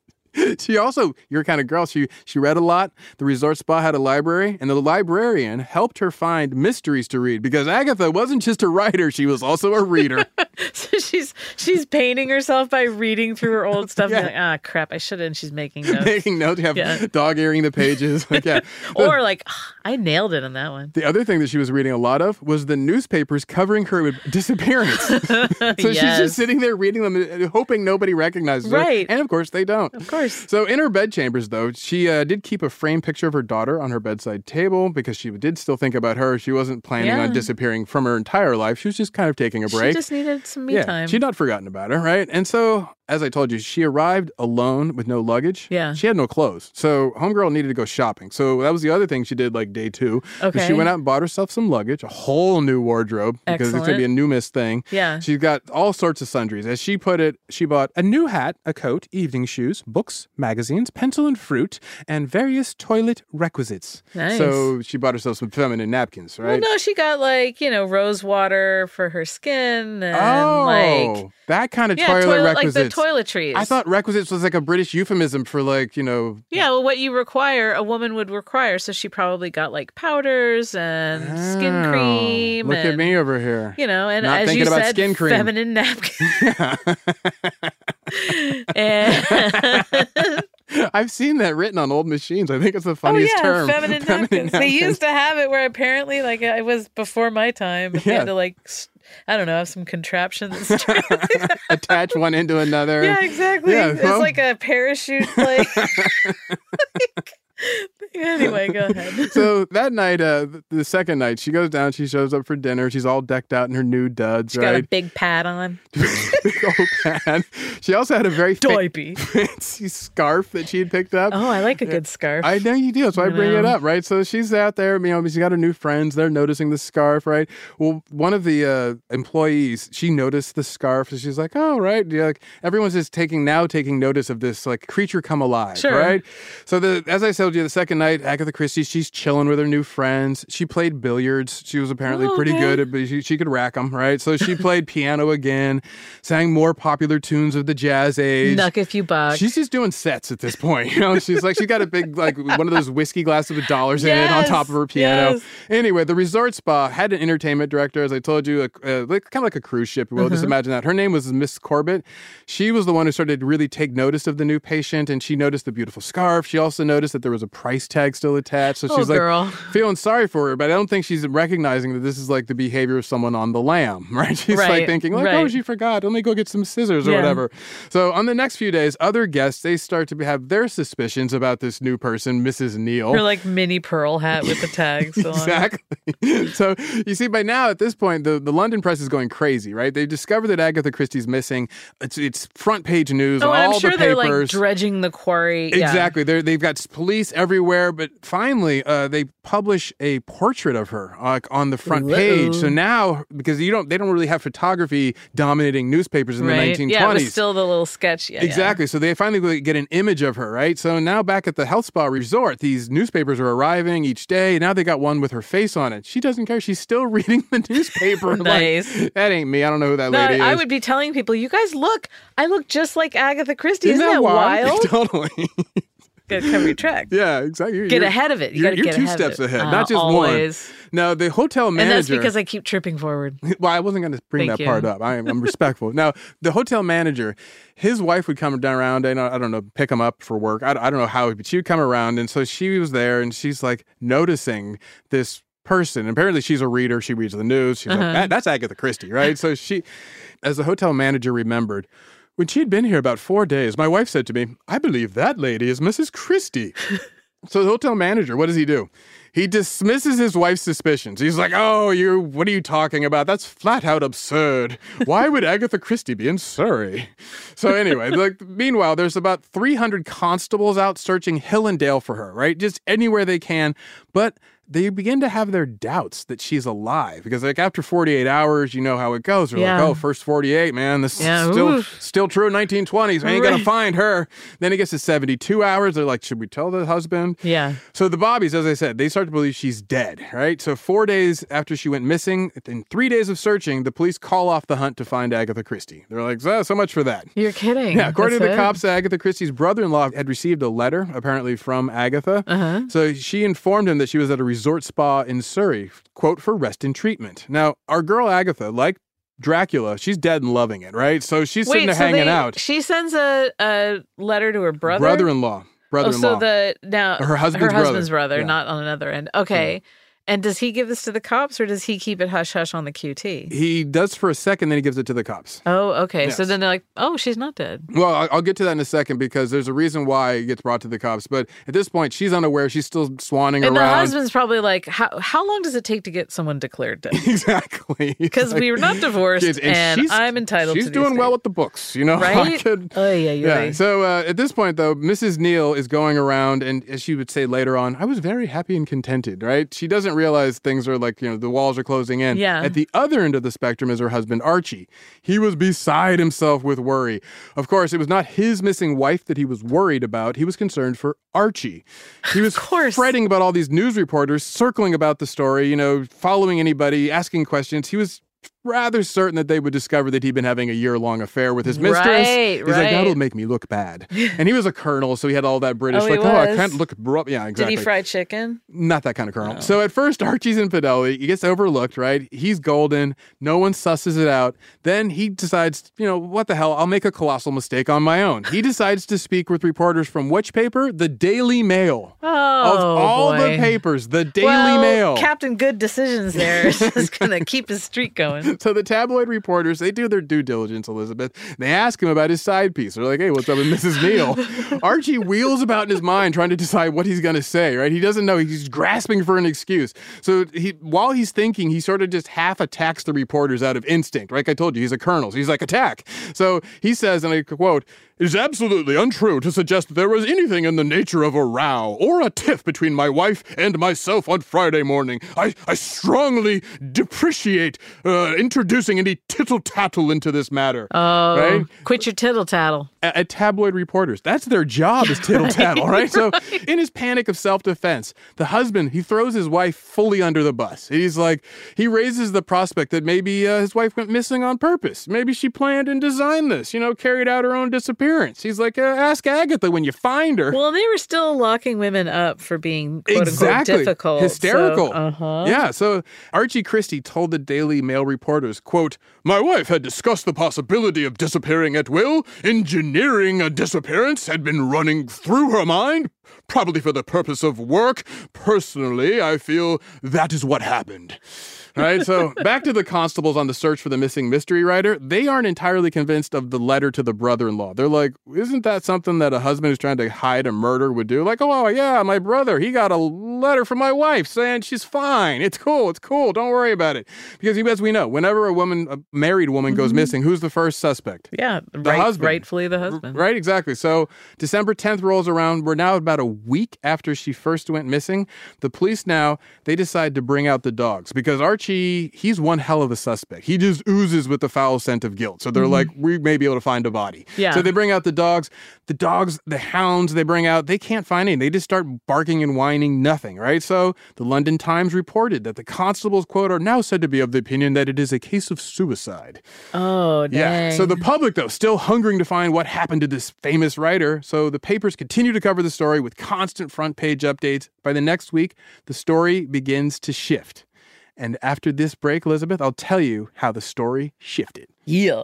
She also, your kind of girl, she she read a lot. The resort spa had a library, and the librarian helped her find mysteries to read because Agatha wasn't just a writer, she was also a reader. So she's she's painting herself by reading through her old stuff. Yeah. And like, ah, crap, I should have. And she's making notes. Making notes, you have yeah. dog earing the pages. Like, yeah. Or like, oh, I nailed it on that one. The other thing that she was reading a lot of was the newspapers covering her disappearance. So yes. she's just sitting there reading them, hoping nobody recognizes her. Right. And of course, they don't. Of course. So in her bedchambers, though, she uh, did keep a framed picture of her daughter on her bedside table because she did still think about her. She wasn't planning yeah. on disappearing from her entire life. She was just kind of taking a break. She just needed some me yeah, time. She'd not forgotten about her, right? And so, as I told you, she arrived alone with no luggage. Yeah. She had no clothes. So homegirl needed to go shopping. So that was the other thing she did like day two. Okay. She went out and bought herself some luggage, a whole new wardrobe because Excellent. it's going to be a new Miss thing. Yeah. She's got all sorts of sundries. As she put it, she bought a new hat, a coat, evening shoes, books, magazines, pencil and fruit, and various toilet requisites. Nice. So she bought herself some feminine napkins, right? Well, no, she got like, you know, rose water for her skin and oh, like... that kind of yeah, toilet, toilet requisites. Like the toiletries. I thought requisites was like a British euphemism for like, you know... Yeah, well, what you require, a woman would require. So she probably got like powders and oh, skin cream. Look and, at me over here. You know, and Not as thinking you about said, skin cream. feminine napkins. and... I've seen that written on old machines. I think it's the funniest oh, yeah, term. Feminine, feminine napkins. napkins. They used to have it where apparently, like, it was before my time. Yeah. They had to, like, I don't know, have some contraptions. Attach one into another. Yeah, exactly. Yeah, it's well, like a parachute, like... Anyway, go ahead. So that night, uh, the second night, she goes down, she shows up for dinner. She's all decked out in her new duds, She right? got a big pad on. Big old pad. She also had a very fa- Doipy. fancy scarf that she had picked up. Oh, I like a good scarf. I know you do, so I, I bring it know. up, right? So she's out there, you know, she's got her new friends. They're noticing the scarf, right? Well, one of the uh, employees, she noticed the scarf, so she's like, "Oh, right." Yeah, like everyone's just taking now taking notice of this like creature come alive, Sure. right? So the as I told you, the second night, Agatha Christie, she's chilling with her new friends. She played billiards. She was apparently Oh, pretty okay. good at, but she, she could rack them, right? So she played piano again, sang more popular tunes of the jazz age. Knuck a few bucks. She's just doing sets at this point. You know, she's like, she got a big, like, one of those whiskey glasses with dollars in it on Yes, top of her piano. yes. Anyway, the resort spa had an entertainment director, as I told you, a, uh, like, kind of like a cruise ship. We'll just Mhm. imagine that. Her name was Miss Corbett. She was the one who started to really take notice of the new patient, and she noticed the beautiful scarf. She also noticed that there was a price tag still attached. So Oh, she's like girl. feeling sorry for her, but I don't think she's recognizing that this is like the behavior of someone on the lam, right? She's like Right, thinking, like, oh, right. she forgot. Let me go get some scissors or Yeah. whatever. So on the next few days, other guests, they start to have their suspicions about this new person, Missus Neal. Her like mini pearl hat with the tag still on. Exactly. So you see, by now at this point, the, the London press is going crazy, right? They've discovered that Agatha Christie's missing. It's it's front page news. Oh, all and I'm sure the they're like papers. dredging the quarry. Yeah. Exactly. They're, they've got police everywhere, but finally, uh, they publish a portrait of her uh, on the front Whoa. page. So now, because you don't, they don't really have photography dominating newspapers in Right. the nineteen twenties. Yeah, it was still the little sketch. Yeah, Exactly. So they finally get an image of her, right? So now back at the health spa resort, these newspapers are arriving each day. Now they got one with her face on it. She doesn't care. She's still reading the newspaper. Nice. Like, that ain't me. I don't know who that No, lady I is. would be telling people, you guys look, I look just like Agatha Christie. Isn't, Isn't, that wild? wild? Totally. Gotta cover your tracks. Yeah, exactly. You're, Get you're- ahead of it. You you're, gotta you're get two ahead of steps it. ahead, Uh, not just always. one. Now, the hotel manager. And that's because I keep tripping forward. Well, I wasn't going to bring Thank that you. part up. I am, I'm respectful. Now, the hotel manager, his wife would come down around and, uh, I don't know, pick him up for work. I, I don't know how, but she would come around. And so she was there and she's like noticing this person. Apparently, she's a reader. She reads the news. She's Uh-huh. like, that, that's Agatha Christie, right? So she, as the hotel manager remembered, when she had been here about four days, my wife said to me, I believe that lady is Missus Christie. So the hotel manager, what does he do? He dismisses his wife's suspicions. He's like, oh, you, what are you talking about? That's flat out absurd. Why would Agatha Christie be in Surrey? So anyway, like, meanwhile, there's about three hundred constables out searching hill and dale for her, right? Just anywhere they can. But they begin to have their doubts that she's alive because, like, after forty-eight hours, you know how it goes. They're Yeah. like, oh, first forty-eight, man, this Yeah, is still, oof. still true in nineteen twenties. We ain't going Right. to find her. Then it gets to seventy-two hours. They're like, should we tell the husband? Yeah. So the Bobbies, as I said, they start to believe she's dead, right? So four days after she went missing, in three days of searching, the police call off the hunt to find Agatha Christie. They're like, so, so much for that. You're kidding. Yeah, according That's to the it? cops, Agatha Christie's brother-in-law had received a letter, apparently from Agatha. Uh-huh. So she informed him that she was at a resort spa in Surrey, quote, for rest and treatment. Now, our girl Agatha, like Dracula, she's dead and loving it, right? So she's sitting Wait, there so hanging they- out. She sends a, a letter to her brother? Brother-in-law. Brother-in-law. Oh, so the now Her husband's her husband's brother. brother, Yeah. not on another end. Okay. And does he give this to the cops or does he keep it hush hush on the Q T? He does for a second, then he gives it to the cops. Oh, okay. So Yes. then they're like, oh, she's not dead. Well, I- I'll get to that in a second because there's a reason why it gets brought to the cops. But at this point, she's unaware. She's still swanning And the around. husband's probably like, how how long does it take to get someone declared dead? Exactly. Because we were not divorced Kids, and, she's- I'm entitled She's to the doing well estate. with the books, you know. I Right? could- Oh, yeah, yeah. yeah. So uh, at this point, though, Missus Neal is going around, and as she would say later on, I was very happy and contented. Right? She doesn't realize things are like, you know, the walls are closing in. Yeah. At the other end of the spectrum is her husband Archie. He was beside himself with worry. Of course, it was not his missing wife that he was worried about. He was concerned for Archie. He was fretting about all these news reporters circling about the story, you know, following anybody, asking questions. He was rather certain that they would discover that he'd been having a year-long affair with his mistress. Right, He's like, right. that'll make me look bad. And he was a colonel, so he had all that British, Oh, he like, oh, I was? can't look, bro-. yeah, exactly. Did he fry chicken? Not that kind of colonel. So at first, Archie's infidelity, he gets overlooked, right? He's golden. No one susses it out. Then he decides, you know, what the hell? I'll make a colossal mistake on my own. He decides to speak with reporters from which paper? The Daily Mail. Oh, Of all boy. the papers, the Daily well, Mail. Captain Good Decisions there is just going to keep his streak going. So the tabloid reporters, they do their due diligence, Elizabeth. They ask him about his side piece. They're like, hey, what's up with Missus Neal? Archie wheels about in his mind trying to decide what he's going to say, right? He doesn't know. He's grasping for an excuse. So he, while he's thinking, he sort of just half attacks the reporters out of instinct. Like I told you, he's a colonel. So he's like, attack. So he says, and I quote, "It is absolutely untrue to suggest that there was anything in the nature of a row or a tiff between my wife and myself on Friday morning. I, I strongly depreciate uh, introducing any tittle-tattle into this matter." Oh, right? Quit your tittle-tattle. At, at tabloid reporters. That's their job is tittle-tattle, right? right? So right. in his panic of self-defense, the husband, he throws his wife fully under the bus. He's like, he raises the prospect that maybe uh, his wife went missing on purpose. Maybe she planned and designed this, you know, carried out her own disappearance. He's like, uh, ask Agatha when you find her. Well, they were still locking women up for being, quote exactly. unquote, difficult. Hysterical. So, uh-huh. Yeah, so Archie Christie told the Daily Mail reporters, quote, "My wife had discussed the possibility of disappearing at will. Engineering a disappearance had been running through her mind, probably for the purpose of work. Personally, I feel that is what happened." Right, so back to the constables on the search for the missing mystery writer. They aren't entirely convinced of the letter to the brother-in-law. They're like, isn't that something that a husband who's trying to hide a murder would do? Like, oh, yeah, my brother, he got a letter from my wife saying she's fine. It's cool. It's cool. Don't worry about it. Because as we know, whenever a woman, a married woman mm-hmm. goes missing, who's the first suspect? Yeah, the right, husband. Rightfully the husband. Right, exactly. So December tenth rolls around. We're now about a week after she first went missing. The police now, they decide to bring out the dogs because Archie, he's one hell of a suspect. He just oozes with the foul scent of guilt. So they're mm-hmm. like, we may be able to find a body. Yeah. So they bring out the dogs. The dogs, the hounds they bring out, they can't find anything. They just start barking and whining, nothing, right? So the London Times reported that the constables, quote, are now said to be of the opinion that it is a case of suicide. Oh, dang. Yeah. So the public, though, still hungering to find what happened to this famous writer. So the papers continue to cover the story with constant front page updates. By the next week, the story begins to shift. And after this break, Elizabeth, I'll tell you how the story shifted. Yeah.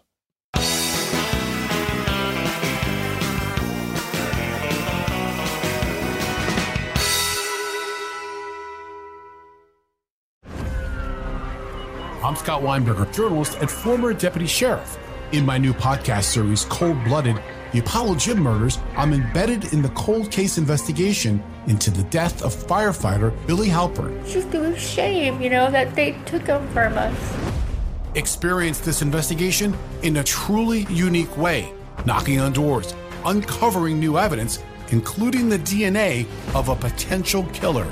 I'm Scott Weinberger, journalist and former deputy sheriff. In my new podcast series, Cold Blooded, The Apollo Gym Murders, I'm embedded in the cold case investigation into the death of firefighter Billy Halpern. It's just a shame, you know, that they took him from us. Experience this investigation in a truly unique way, knocking on doors, uncovering new evidence, including the D N A of a potential killer.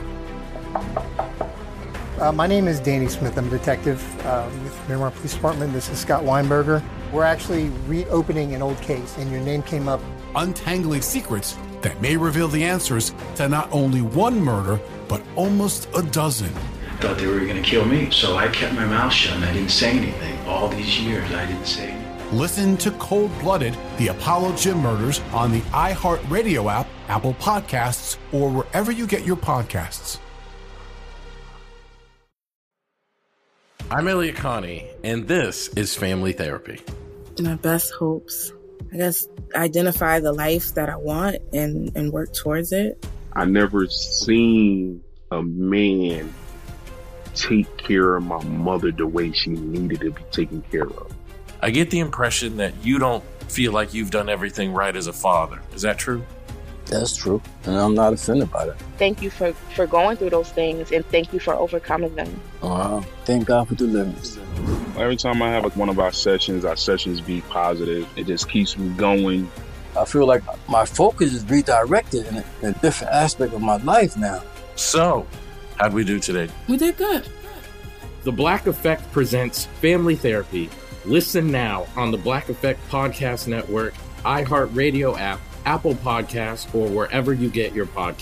Uh, my name is Danny Smith. I'm a detective uh, with Miramar Police Department. This is Scott Weinberger. We're actually reopening an old case, and your name came up. Untangling secrets that may reveal the answers to not only one murder, but almost a dozen. I thought they were going to kill me, so I kept my mouth shut and I didn't say anything. All these years, I didn't say anything. Listen to Cold Blooded, The Apollo Gym Murders on the iHeartRadio app, Apple Podcasts, or wherever you get your podcasts. I'm Elliot Connie, and this is Family Therapy. My best hopes, I guess, identify the life that I want and, and work towards it. I never seen a man take care of my mother the way she needed to be taken care of. I get the impression that you don't feel like you've done everything right as a father. Is that true? That's true, and I'm not offended by that. Thank you for, for going through those things, and thank you for overcoming them. Wow. Thank God for deliverance. Every time I have like one of our sessions, our sessions be positive. It just keeps me going. I feel like my focus is redirected in a, in a different aspect of my life now. So, how'd we do today? We did good. The Black Effect presents Family Therapy. Listen now on the Black Effect Podcast Network, iHeartRadio app, Apple Podcasts, or wherever you get your podcasts.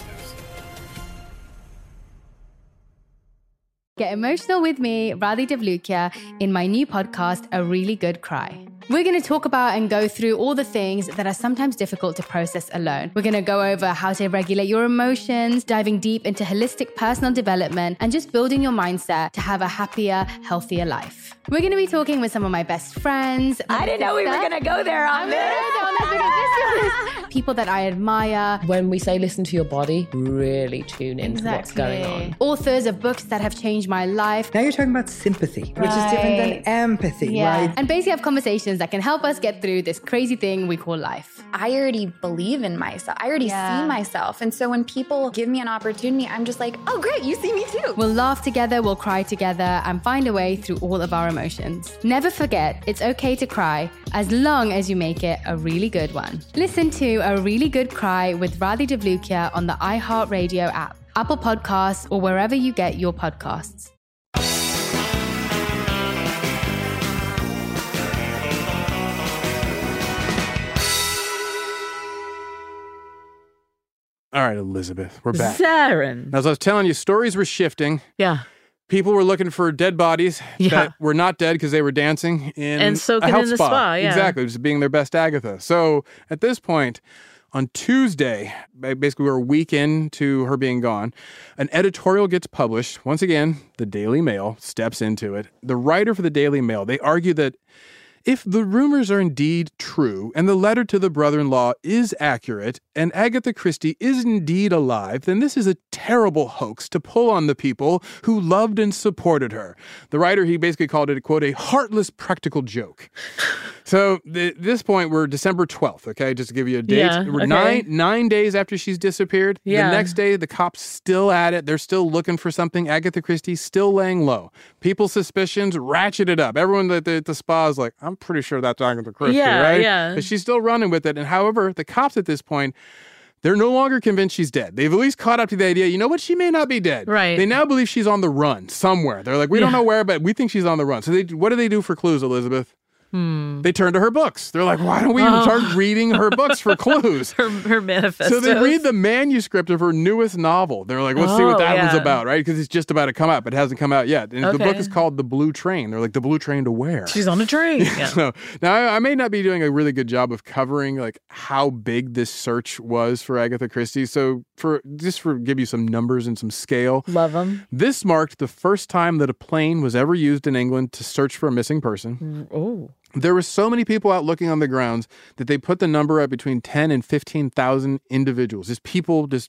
Get emotional with me, Radhi Devlukia, in my new podcast, A Really Good Cry. We're going to talk about and go through all the things that are sometimes difficult to process alone. We're going to go over how to regulate your emotions, diving deep into holistic personal development, and just building your mindset to have a happier, healthier life. We're going to be talking with some of my best friends. I didn't know we were going to go there on this. People that I admire. When we say listen to your body, really tune into exactly. what's going on. Authors of books that have changed my life. Now you're talking about sympathy, right. which is different than empathy, yeah. right? And basically have conversations that can help us get through this crazy thing we call life. I already believe in myself. I already yeah. see myself. And so when people give me an opportunity, I'm just like, oh, great, you see me too. We'll laugh together, we'll cry together, and find a way through all of our emotions. Never forget, it's okay to cry, as long as you make it a really good one. Listen to A Really Good Cry with Radhi Devlukia on the iHeartRadio app, Apple Podcasts, or wherever you get your podcasts. All right, Elizabeth, we're back. Zarin. As I was telling you, stories were shifting. Yeah. People were looking for dead bodies yeah. that were not dead because they were dancing in and soaking a health in the spa. spa. Yeah. Exactly, just being their best Agatha. So at this point, on Tuesday, basically we're a week into her being gone, an editorial gets published. Once again, the Daily Mail steps into it. The writer for the Daily Mail, they argue that if the rumors are indeed true and the letter to the brother-in-law is accurate and Agatha Christie is indeed alive, then this is a terrible hoax to pull on the people who loved and supported her. The writer, he basically called it, quote, a heartless practical joke. So at this point, we're December twelfth, okay? Just to give you a date. Yeah, we're okay. nine, nine days after she's disappeared. Yeah. The next day, the cops still at it. They're still looking for something. Agatha Christie still laying low. People's suspicions ratcheted up. Everyone at the, at the spa is like, I'm pretty sure that's Agatha Christie, yeah, right? Yeah, But she's still running with it. And however, the cops at this point, they're no longer convinced she's dead. They've at least caught up to the idea, you know what, she may not be dead. Right. They now believe she's on the run somewhere. They're like, we yeah. don't know where, but we think she's on the run. So they, what do they do for clues, Elizabeth? Hmm. They turn to her books. They're like, why don't we oh. start reading her books for clues? her, her manifestos. So they read the manuscript of her newest novel. They're like, let's oh, see what that yeah. one's about, right? Because it's just about to come out, but it hasn't come out yet. And okay. the book is called The Blue Train. They're like, the blue train to where? She's on a train. Yeah. So now I, I may not be doing a really good job of covering like how big this search was for Agatha Christie. So for just for give you some numbers and some scale. Love them. This marked the first time that a plane was ever used in England to search for a missing person. Oh. There were so many people out looking on the grounds that they put the number at between ten and fifteen thousand individuals. Just people, just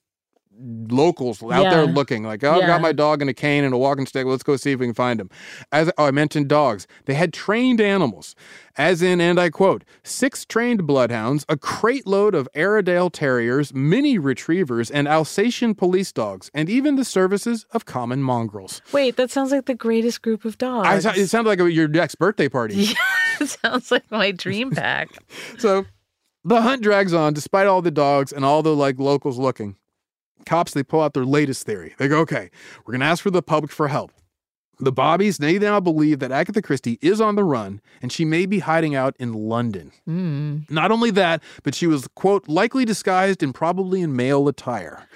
locals out yeah. there looking like, oh, yeah. I've got my dog and a cane and a walking stick. Let's go see if we can find him. As oh, I mentioned dogs. They had trained animals, as in, and I quote, six trained bloodhounds, a crate load of Airedale Terriers, mini retrievers, and Alsatian police dogs, and even the services of common mongrels. Wait, that sounds like the greatest group of dogs. I, it sounded like a, your next birthday party. Yeah, it sounds like my dream pack. So the hunt drags on despite all the dogs and all the like locals looking. Cops, they pull out their latest theory. They go, okay, we're going to ask for the public for help. The Bobbies, they now believe that Agatha Christie is on the run and she may be hiding out in London. Mm. Not only that, but she was, quote, likely disguised and probably in male attire.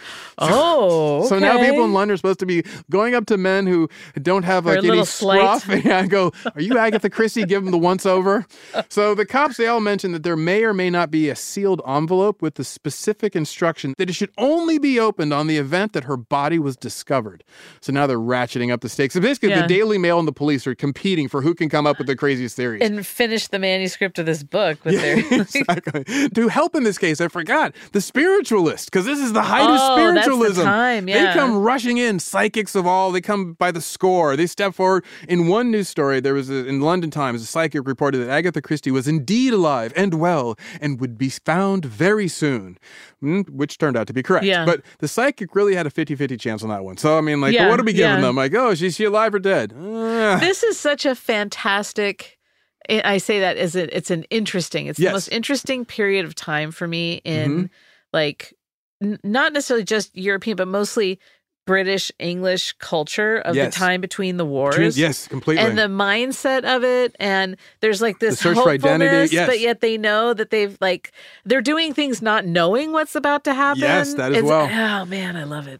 Oh, okay. So now people in London are supposed to be going up to men who don't have like any scruff and go, are you Agatha Christie? Give them the once over. So the cops, they all mentioned that there may or may not be a sealed envelope with the specific instruction that it should only be opened on the event that her body was discovered. So now they're ratcheting up the stakes. So basically, yeah. the Daily Mail and the police are competing for who can come up with the craziest theories. And finish the manuscript of this book with yeah, their... exactly. To help in this case, I forgot, the spiritualist, because this is the height oh, of spiritualism. That's the time, yeah. They come rushing in, psychics of all, they come by the score. They step forward. In one news story, there was, a, in London Times, a psychic reported that Agatha Christie was indeed alive and well and would be found very soon, which turned out to be correct. Yeah. But the psychic really had a fifty-fifty chance on that one. So, I mean, like, yeah, what are we giving yeah. them? Like, oh, is she, is she alive or dead? Uh. This is such a fantastic... I say that as a, it's an interesting, it's yes. the most interesting period of time for me in mm-hmm. like, n- not necessarily just European, but mostly British, English culture of yes. the time between the wars. Yes, completely. And the mindset of it. And there's like this the search for identity, yes. but yet they know that they've like, they're doing things not knowing what's about to happen. Yes, that as it's, well. Oh man, I love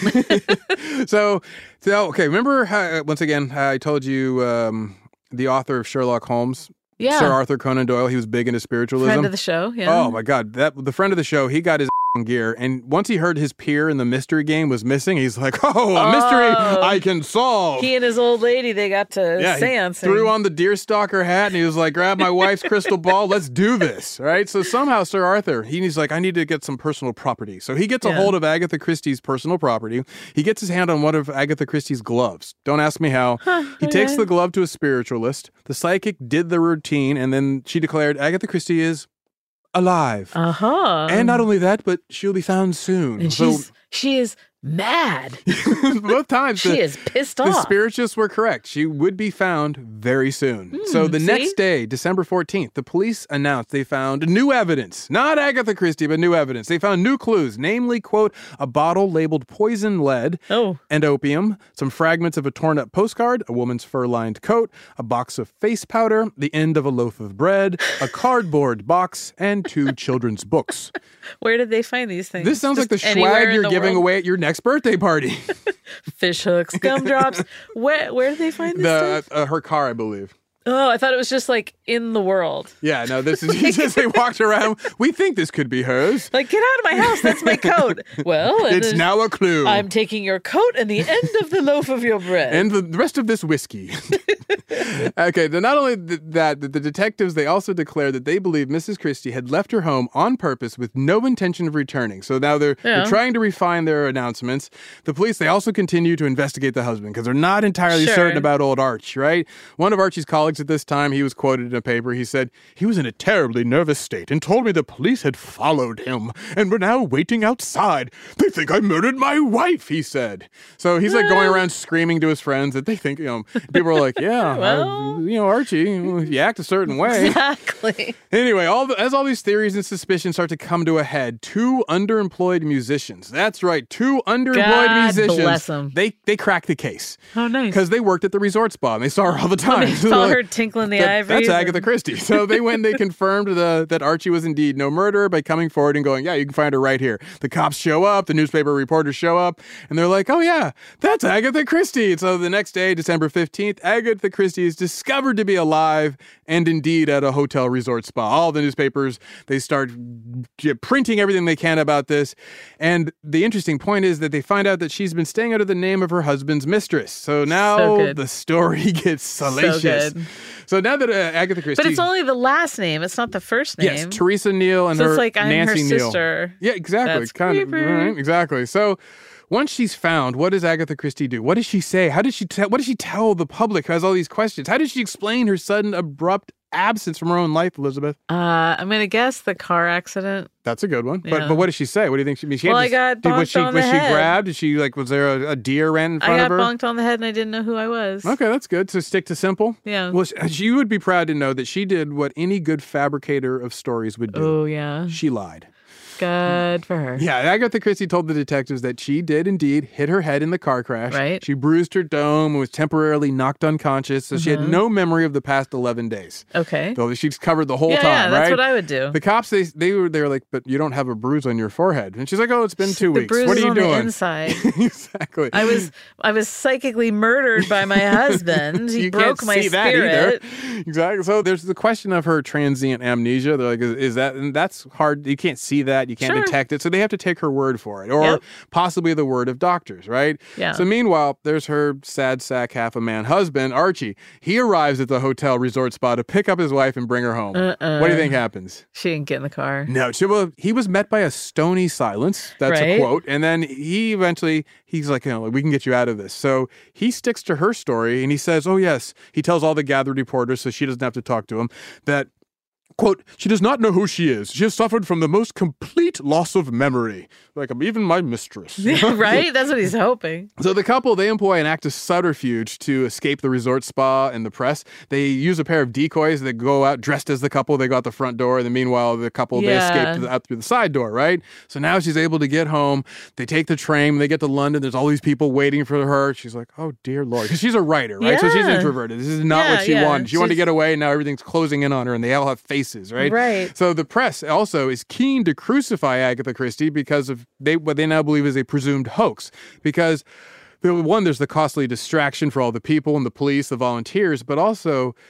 it. so, so, okay, remember how, once again, how I told you um, the author of Sherlock Holmes Yeah. Sir Arthur Conan Doyle. He was big into spiritualism. Friend of the show, yeah. Oh, my God. That the friend of the show, he got his gear. And once he heard his peer in the mystery game was missing, he's like, oh, a mystery Oh. I can solve. He and his old lady, they got to Yeah, he seancing. threw on the deerstalker hat and he was like, grab my wife's crystal ball. Let's do this. Right. So somehow Sir Arthur, he, he's like, I need to get some personal property. So he gets a Yeah. hold of Agatha Christie's personal property. He gets his hand on one of Agatha Christie's gloves. Don't ask me how. He takes okay. the glove to a spiritualist. The psychic did the routine and then she declared Agatha Christie is alive. Uh-huh. And not only that, but she'll be found soon. And So- she's, she is mad. both times She the, is pissed the off. spiritualists were correct. She would be found very soon. Hmm, so the see? next day, December fourteenth, the police announced they found new evidence. Not Agatha Christie, but new evidence. They found new clues, namely, quote, a bottle labeled poison lead oh. and opium, some fragments of a torn up postcard, a woman's fur-lined coat, a box of face powder, the end of a loaf of bread, a cardboard box, and two children's books. Where did they find these things? This sounds Just like the anywhere swag in you're the giving world? away at your next birthday party. Fish hooks, gumdrops. where where did they find this the, stuff? uh, her car, I believe. Oh, I thought it was just like in the world. Yeah, no, this is just they walked around. We think this could be hers. Like, get out of my house. That's my coat. Well, and It's then now a clue. I'm taking your coat and the end of the loaf of your bread. And the the rest of this whiskey. Okay, then not only th- that, the, the detectives, they also declared that they believe Missus Christie had left her home on purpose with no intention of returning. So now they're, Yeah. they're trying to refine their announcements. The police, they also continue to investigate the husband because they're not entirely Sure. certain about old Arch, right? One of Archie's colleagues at this time, he was quoted in a paper. He said, he was in a terribly nervous state and told me the police had followed him and were now waiting outside. They think I murdered my wife, he said. So he's like going around screaming to his friends that they think, you know, people are like, yeah, Well- I- you know, Archie, you act a certain way. Exactly. Anyway, all the, as all these theories and suspicions start to come to a head, two underemployed musicians. That's right, two underemployed God musicians. bless 'em. They they cracked the case. Oh, nice. Because they worked at the resort spa and they saw her all the time. They So saw they're her like, tinkling the "That- ivories. That's Agatha and- Christie. So they went and they confirmed the, that Archie was indeed no murderer by coming forward and going, yeah, you can find her right here. The cops show up, the newspaper reporters show up, and they're like, oh yeah, that's Agatha Christie. And so the next day, December fifteenth, Agatha Christie is discovered to be alive and indeed at a hotel resort spa. All the newspapers, they start j- printing everything they can about this. And the interesting point is that they find out that she's been staying under the name of her husband's mistress. So now So good. the story gets salacious. good. So now that uh, Agatha Christie... But it's only the last name. It's not the first name. Yes, Teresa Neal and So her it's like, I'm her Nancy Neal. sister. Yeah, exactly. That's kind of creepy. right, exactly. So once she's found, what does Agatha Christie do? What does she say? How does she tell? What does she tell the public who has all these questions? How does she explain her sudden abrupt absence from her own life, Elizabeth? Uh, I'm gonna guess the car accident. That's a good one. But Yeah. but what does she say? What do you think she? I mean, she had Well, I this- got did, was bonked she on was the she head. grabbed? Did she like was there a, a deer ran in front I of got her? bonked on the head and I didn't know who I was. Okay, that's good. So stick to simple. Yeah. Well, she, she would be proud to know that she did what any good fabricator of stories would do. Oh yeah. She lied. Good for her. Yeah, Agatha Christie told the detectives that she did indeed hit her head in the car crash. Right. She bruised her dome and was temporarily knocked unconscious, so she had Mhm. no memory of the past eleven days. Okay. Though she's covered the whole Yeah, time, yeah, that's right? what I would do. The cops, they they were they were like, but you don't have a bruise on your forehead. And she's like, oh, it's been two The weeks. bruise What are is you on doing? the inside. Exactly. I was I was psychically murdered by my husband. He you broke can't my see that spirit. either. Exactly. So there's the question of her transient amnesia. They're like, is, is that, and that's hard. You can't see that. You can't Sure. detect it. So they have to take her word for it, or Yep. possibly the word of doctors, right? Yeah. So meanwhile, there's her sad sack, half a man husband, Archie. He arrives at the hotel resort spa to pick up his wife and bring her home. Uh-uh. What do you think happens? She didn't get in the car. No, she, well, he was met by a stony silence. That's a Right. quote. And then he eventually, he's like, you know, we can get you out of this. So he sticks to her story and he says, oh, yes. He tells all the gathered reporters so she doesn't have to talk to him that, quote, she does not know who she is. She has suffered from the most complete loss of memory. Like, I'm even my mistress. Yeah, right? That's what he's hoping. So the couple, they employ an act of subterfuge to escape the resort spa and the press. They use a pair of decoys that go out dressed as the couple. They go out the front door. And then meanwhile, the couple, Yeah. they escape to the, out through the side door, right? So now she's able to get home. They take the train. They get to London. There's all these people waiting for her. She's like, oh, dear Lord. Because she's a writer, right? So she's Yeah. introverted. This is not Yeah, what she yeah. wanted. She wanted to She's- get away. And now everything's closing in on her. And they all have faces, right? Right. So the press also is keen to crucify Agatha Christie because of they what they now believe is a presumed hoax. Because one, there's the costly distraction for all the people and the police, the volunteers, but also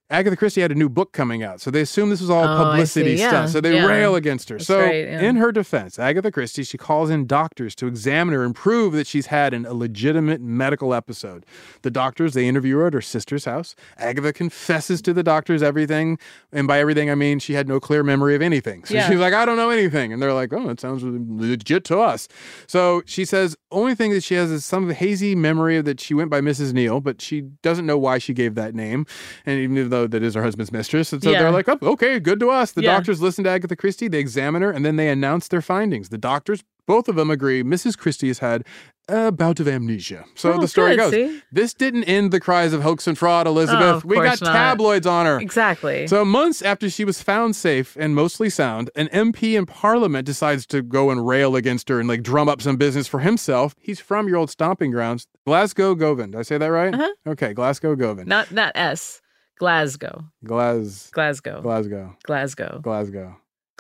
Agatha Christie had a new book coming out, so they assume this was all Oh, publicity I see. stuff. Yeah. So they Yeah. rail against her. That's so right, yeah. in her defense, Agatha Christie, she calls in doctors to examine her and prove that she's had an, a legitimate medical episode. The doctors, they interview her at her sister's house. Agatha confesses to the doctors everything, and by everything I mean she had no clear memory of anything. So Yeah. she's like, I don't know anything. And they're like, oh, it sounds legit to us. So she says only thing that she has is some hazy memory that she went by Missus Neal, but she doesn't know why she gave that name. And even though that is her husband's mistress. And so Yeah. they're like, oh, okay, good to us. The Yeah. doctors listen to Agatha Christie, they examine her, and then they announce their findings. The doctors, both of them agree, Missus Christie has had a bout of amnesia. So Oh, the story good, goes. see? This didn't end the cries of hoax and fraud, Elizabeth. Oh, of we got course not. tabloids on her. Exactly. So months after she was found safe and mostly sound, an M P in Parliament decides to go and rail against her and like drum up some business for himself. He's from your old stomping grounds, Glasgow Govan. Did I say that right? Uh-huh. Okay, Glasgow Govan. Not not S. Glasgow. Glas. Glasgow. Glasgow. Glasgow. Glasgow.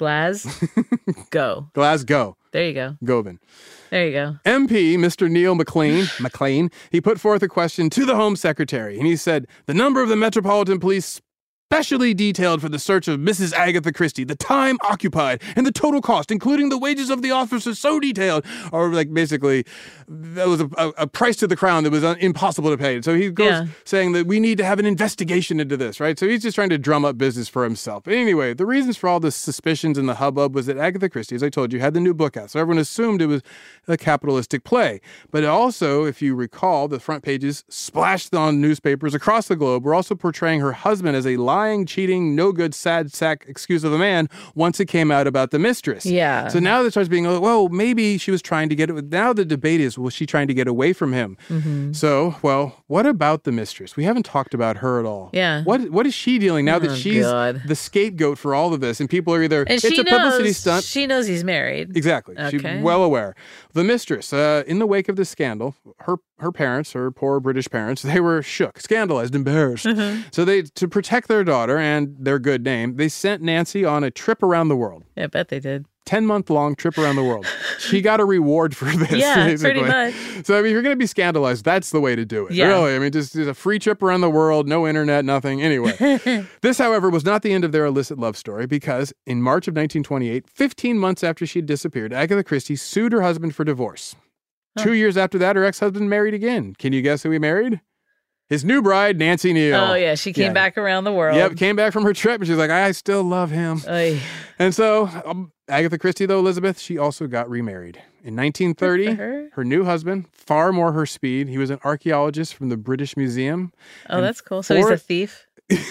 Glasgow. Glasgow. There you go. Govan. There you go. M P, Mister Neil McLean, McLean, he put forth a question to the Home Secretary, and he said, the number of the Metropolitan Police specially detailed for the search of Missus Agatha Christie, the time occupied, and the total cost, including the wages of the officers, so detailed, or like basically, that was a, a, a price to the crown that was un- impossible to pay. So he goes Yeah. saying that we need to have an investigation into this, right? So he's just trying to drum up business for himself. But anyway, the reasons for all the suspicions and the hubbub was that Agatha Christie, as I told you, had the new book out. So everyone assumed it was a capitalistic play. But also, if you recall, the front pages splashed on newspapers across the globe were also portraying her husband as a lying, cheating, no good, sad sack excuse of a man once it came out about the mistress. Yeah. So now it starts being, oh, well, maybe she was trying to get it. Now the debate is, was she trying to get away from him? Mhm. So, well, what about the mistress? We haven't talked about her at all. Yeah. What What is she dealing now that Oh, she's God. the scapegoat for all of this? And people are either, And it's she a publicity knows, stunt. She knows he's married. Exactly. Okay. She's well aware. The mistress, uh, in the wake of this scandal, her her parents, her poor British parents, they were shook, scandalized, embarrassed. Mhm. So they, to protect their daughter and their good name, they sent Nancy on a trip around the world. Yeah, I bet they did. ten-month-long trip around the world. She got a reward for this, Yeah, basically. pretty much. So, I mean, if you're going to be scandalized, that's the way to do it. Yeah. Really. I mean, just, just a free trip around the world, no internet, nothing. Anyway, this, however, was not the end of their illicit love story because in March of nineteen twenty-eight, fifteen months after she'd disappeared, Agatha Christie sued her husband for divorce. Huh. Two years after that, her ex-husband married again. Can you guess who he married? His new bride, Nancy Neal. Oh, yeah. She came Yeah. back around the world. Yep, came back from her trip, and she's like, I still love him. Oy. And so, um, Agatha Christie, though, Elizabeth, she also got remarried. In nineteen thirty, Good for her. her new husband, far more her speed, he was an archaeologist from the British Museum. Oh, And that's cool. So he's for- a thief?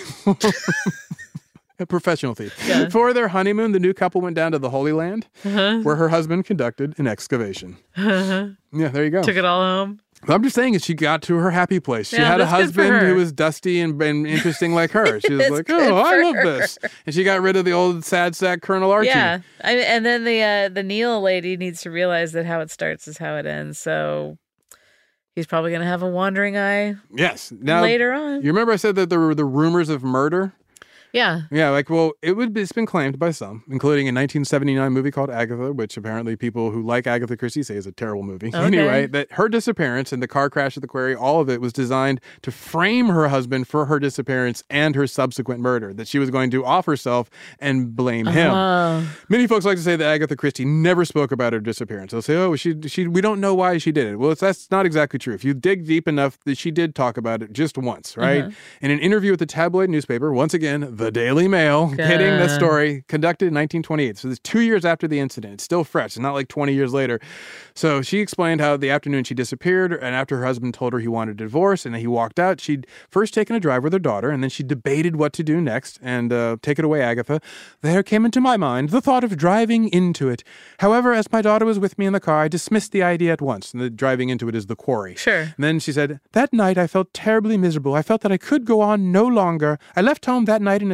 a professional thief. Yeah. For their honeymoon, the new couple went down to the Holy Land, Uh-huh. where her husband conducted an excavation. Uh-huh. Yeah, there you go. Took it all home. I'm just saying, is she got to her happy place. She Yeah, had a that's good for husband her. who was dusty and, and interesting like her. She was It's like, good oh, I for love her. this. And she got rid of the old sad sack Colonel Archie. Yeah. I, and then the uh, the Neil lady needs to realize that how it starts is how it ends. So he's probably going to have a wandering eye Yes. Now, later on. You remember I said that there were the rumors of murder? Yeah. Yeah, like, well, it would be, it's been claimed by some, including a nineteen seventy-nine movie called Agatha, which apparently people who like Agatha Christie say is a terrible movie. Okay. Anyway, that her disappearance and the car crash at the quarry, all of it was designed to frame her husband for her disappearance and her subsequent murder, that she was going to off herself and blame him. Oh. Many folks like to say that Agatha Christie never spoke about her disappearance. They'll say, oh, she, she, we don't know why she did it. Well, it's, that's not exactly true. If you dig deep enough, that she did talk about it just once, right? Uh-huh. In an interview with the tabloid newspaper, once again, the Daily Mail, getting the God. story, conducted in nineteen twenty-eight. So it's two years after the incident. It's still fresh. It's not like twenty years later. So she explained how the afternoon she disappeared, and after her husband told her he wanted a divorce and he walked out, she'd first taken a drive with her daughter, and then she debated what to do next. And uh, take it away, Agatha. There came into my mind the thought of driving into it. However, as my daughter was with me in the car, I dismissed the idea at once. And the driving into it is the quarry. Sure. And then she said, that night I felt terribly miserable. I felt that I could go on no longer. I left home that night in a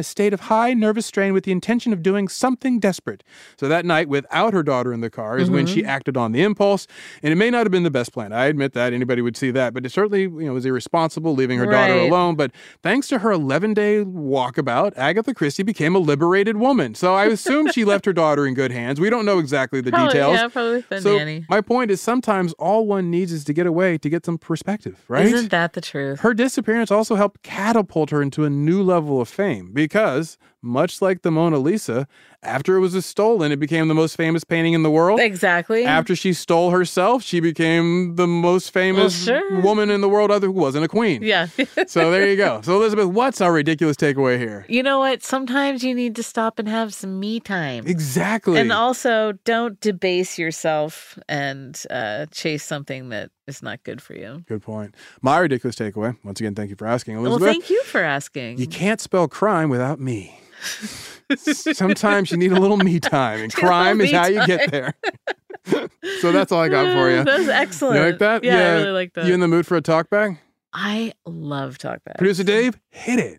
a state of high nervous strain with the intention of doing something desperate. So that night, without her daughter in the car, is mm-hmm. when she acted on the impulse. And it may not have been the best plan. I admit that. Anybody would see that. But it certainly, you know, was irresponsible, leaving her right. daughter alone. But thanks to her eleven-day walkabout, Agatha Christie became a liberated woman. So I assume she left her daughter in good hands. We don't know exactly the probably, details. Yeah, probably with the so nanny. My point is sometimes all one needs is to get away to get some perspective, right? Isn't that the truth? Her disappearance also helped catapult her into a new level of fame because, much like the Mona Lisa, after it was stolen, it became the most famous painting in the world. Exactly. After she stole herself, she became the most famous well, sure. woman in the world other who wasn't a queen. Yeah. So there you go. So Elizabeth, what's our ridiculous takeaway here? You know what? Sometimes you need to stop and have some me time. Exactly. And also, don't debase yourself and uh, chase something that is not good for you. Good point. My ridiculous takeaway, once again, thank you for asking, Elizabeth. Well, thank you for asking. You can't spell crime without me. Sometimes you need a little me time, and crime is how you get there. So that's all I got for you. That was excellent. You like that? Yeah, yeah, I really like that. You in the mood for a talk back? I love talk backs. Producer Dave, hit it.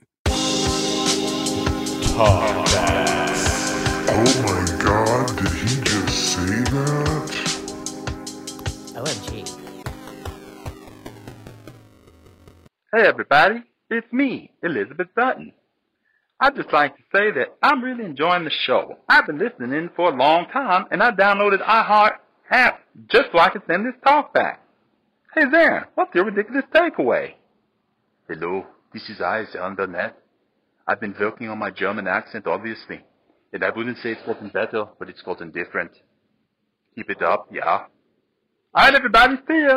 Talk backs. Oh my God, did he just say that? O M G. Hey everybody, it's me, Elizabeth Dutton. I'd just like to say that I'm really enjoying the show. I've been listening in for a long time, and I downloaded iHeart app just so I could send this talk back. Hey Zarin, what's your ridiculous takeaway? Hello, this is I, Zarin Burnett. I've been working on my German accent, obviously. And I wouldn't say it's gotten better, but it's gotten different. Keep it up, yeah. Alright everybody, see ya!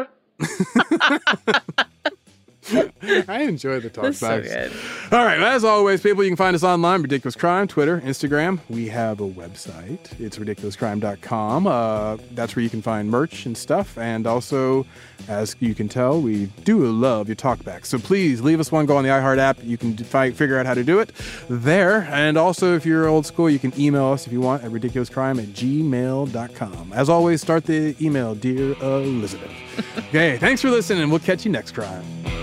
I enjoy the talk That's backs. So good. All right, as always, people, you can find us online, Ridiculous Crime, Twitter, Instagram. We have a website. It's ridiculous crime dot com. Uh, that's where you can find merch and stuff. And also, as you can tell, we do love your talkbacks. So please leave us one. Go on the iHeart app. You can fi- figure out how to do it there. And also, if you're old school, you can email us if you want at ridiculous crime at gmail dot com. As always, start the email, Dear Elizabeth. Okay, thanks for listening, and we'll catch you next crime.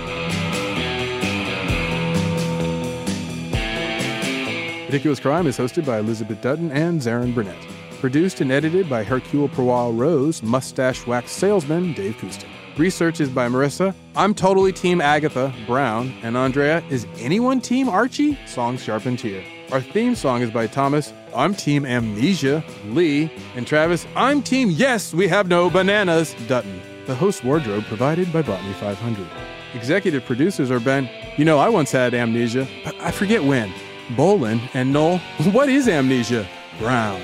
Ridiculous Crime is hosted by Elizabeth Dutton and Zarin Burnett. Produced and edited by Hercule Poirot Rose, mustache wax salesman Dave Kustin. Research is by Marissa. I'm totally Team Agatha Brown. And Andrea, is anyone Team Archie? Song Sharpened Here. Our theme song is by Thomas. I'm Team Amnesia Lee. And Travis, I'm Team Yes, We Have No Bananas Dutton. The host wardrobe provided by Botany five hundred. Executive producers are Ben. You know, I once had amnesia, but I forget when. Bolin and Noel. What is amnesia? Brown.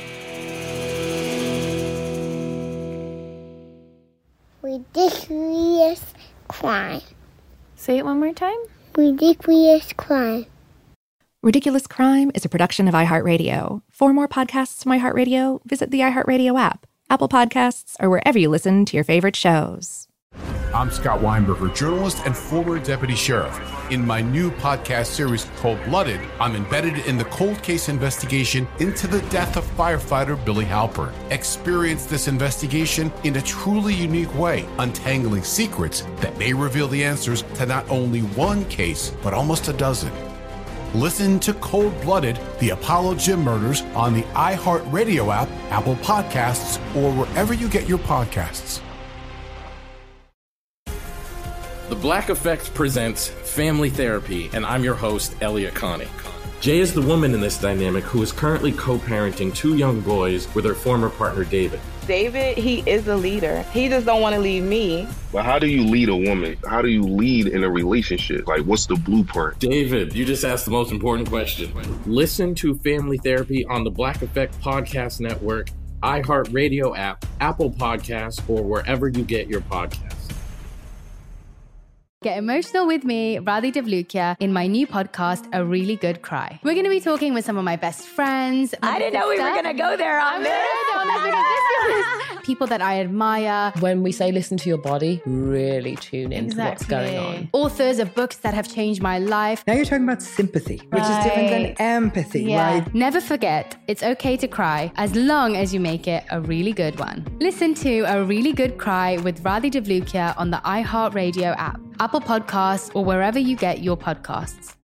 Ridiculous crime. Say it one more time. Ridiculous crime. Ridiculous Crime is a production of iHeartRadio. For more podcasts from iHeartRadio, visit the iHeartRadio app, Apple Podcasts, or wherever you listen to your favorite shows. I'm Scott Weinberger, journalist and former deputy sheriff. In my new podcast series, Cold Blooded, I'm embedded in the cold case investigation into the death of firefighter Billy Halpern. Experience this investigation in a truly unique way, untangling secrets that may reveal the answers to not only one case, but almost a dozen. Listen to Cold Blooded, the Apollo Gym Murders on the iHeartRadio app, Apple Podcasts, or wherever you get your podcasts. The Black Effect presents Family Therapy, and I'm your host, Elliot Connie. Jay is the woman in this dynamic who is currently co-parenting two young boys with her former partner, David. David, he is a leader. He just don't want to leave me. But how do you lead a woman? How do you lead in a relationship? Like, what's the blueprint? David, you just asked the most important question. Listen to Family Therapy on the Black Effect Podcast Network, iHeartRadio app, Apple Podcasts, or wherever you get your podcasts. Get emotional with me, Radhi Devlukia, in my new podcast, A Really Good Cry. We're going to be talking with some of my best friends. I didn't know we were going to go there on this. People that I admire. When we say listen to your body, really tune into exactly. what's going on. Authors of books that have changed my life. Now you're talking about sympathy, which right. is different than empathy, yeah. right? Never forget, it's okay to cry as long as you make it a really good one. Listen to A Really Good Cry with Radhi Devlukia on the iHeartRadio app, Apple Podcasts, or wherever you get your podcasts.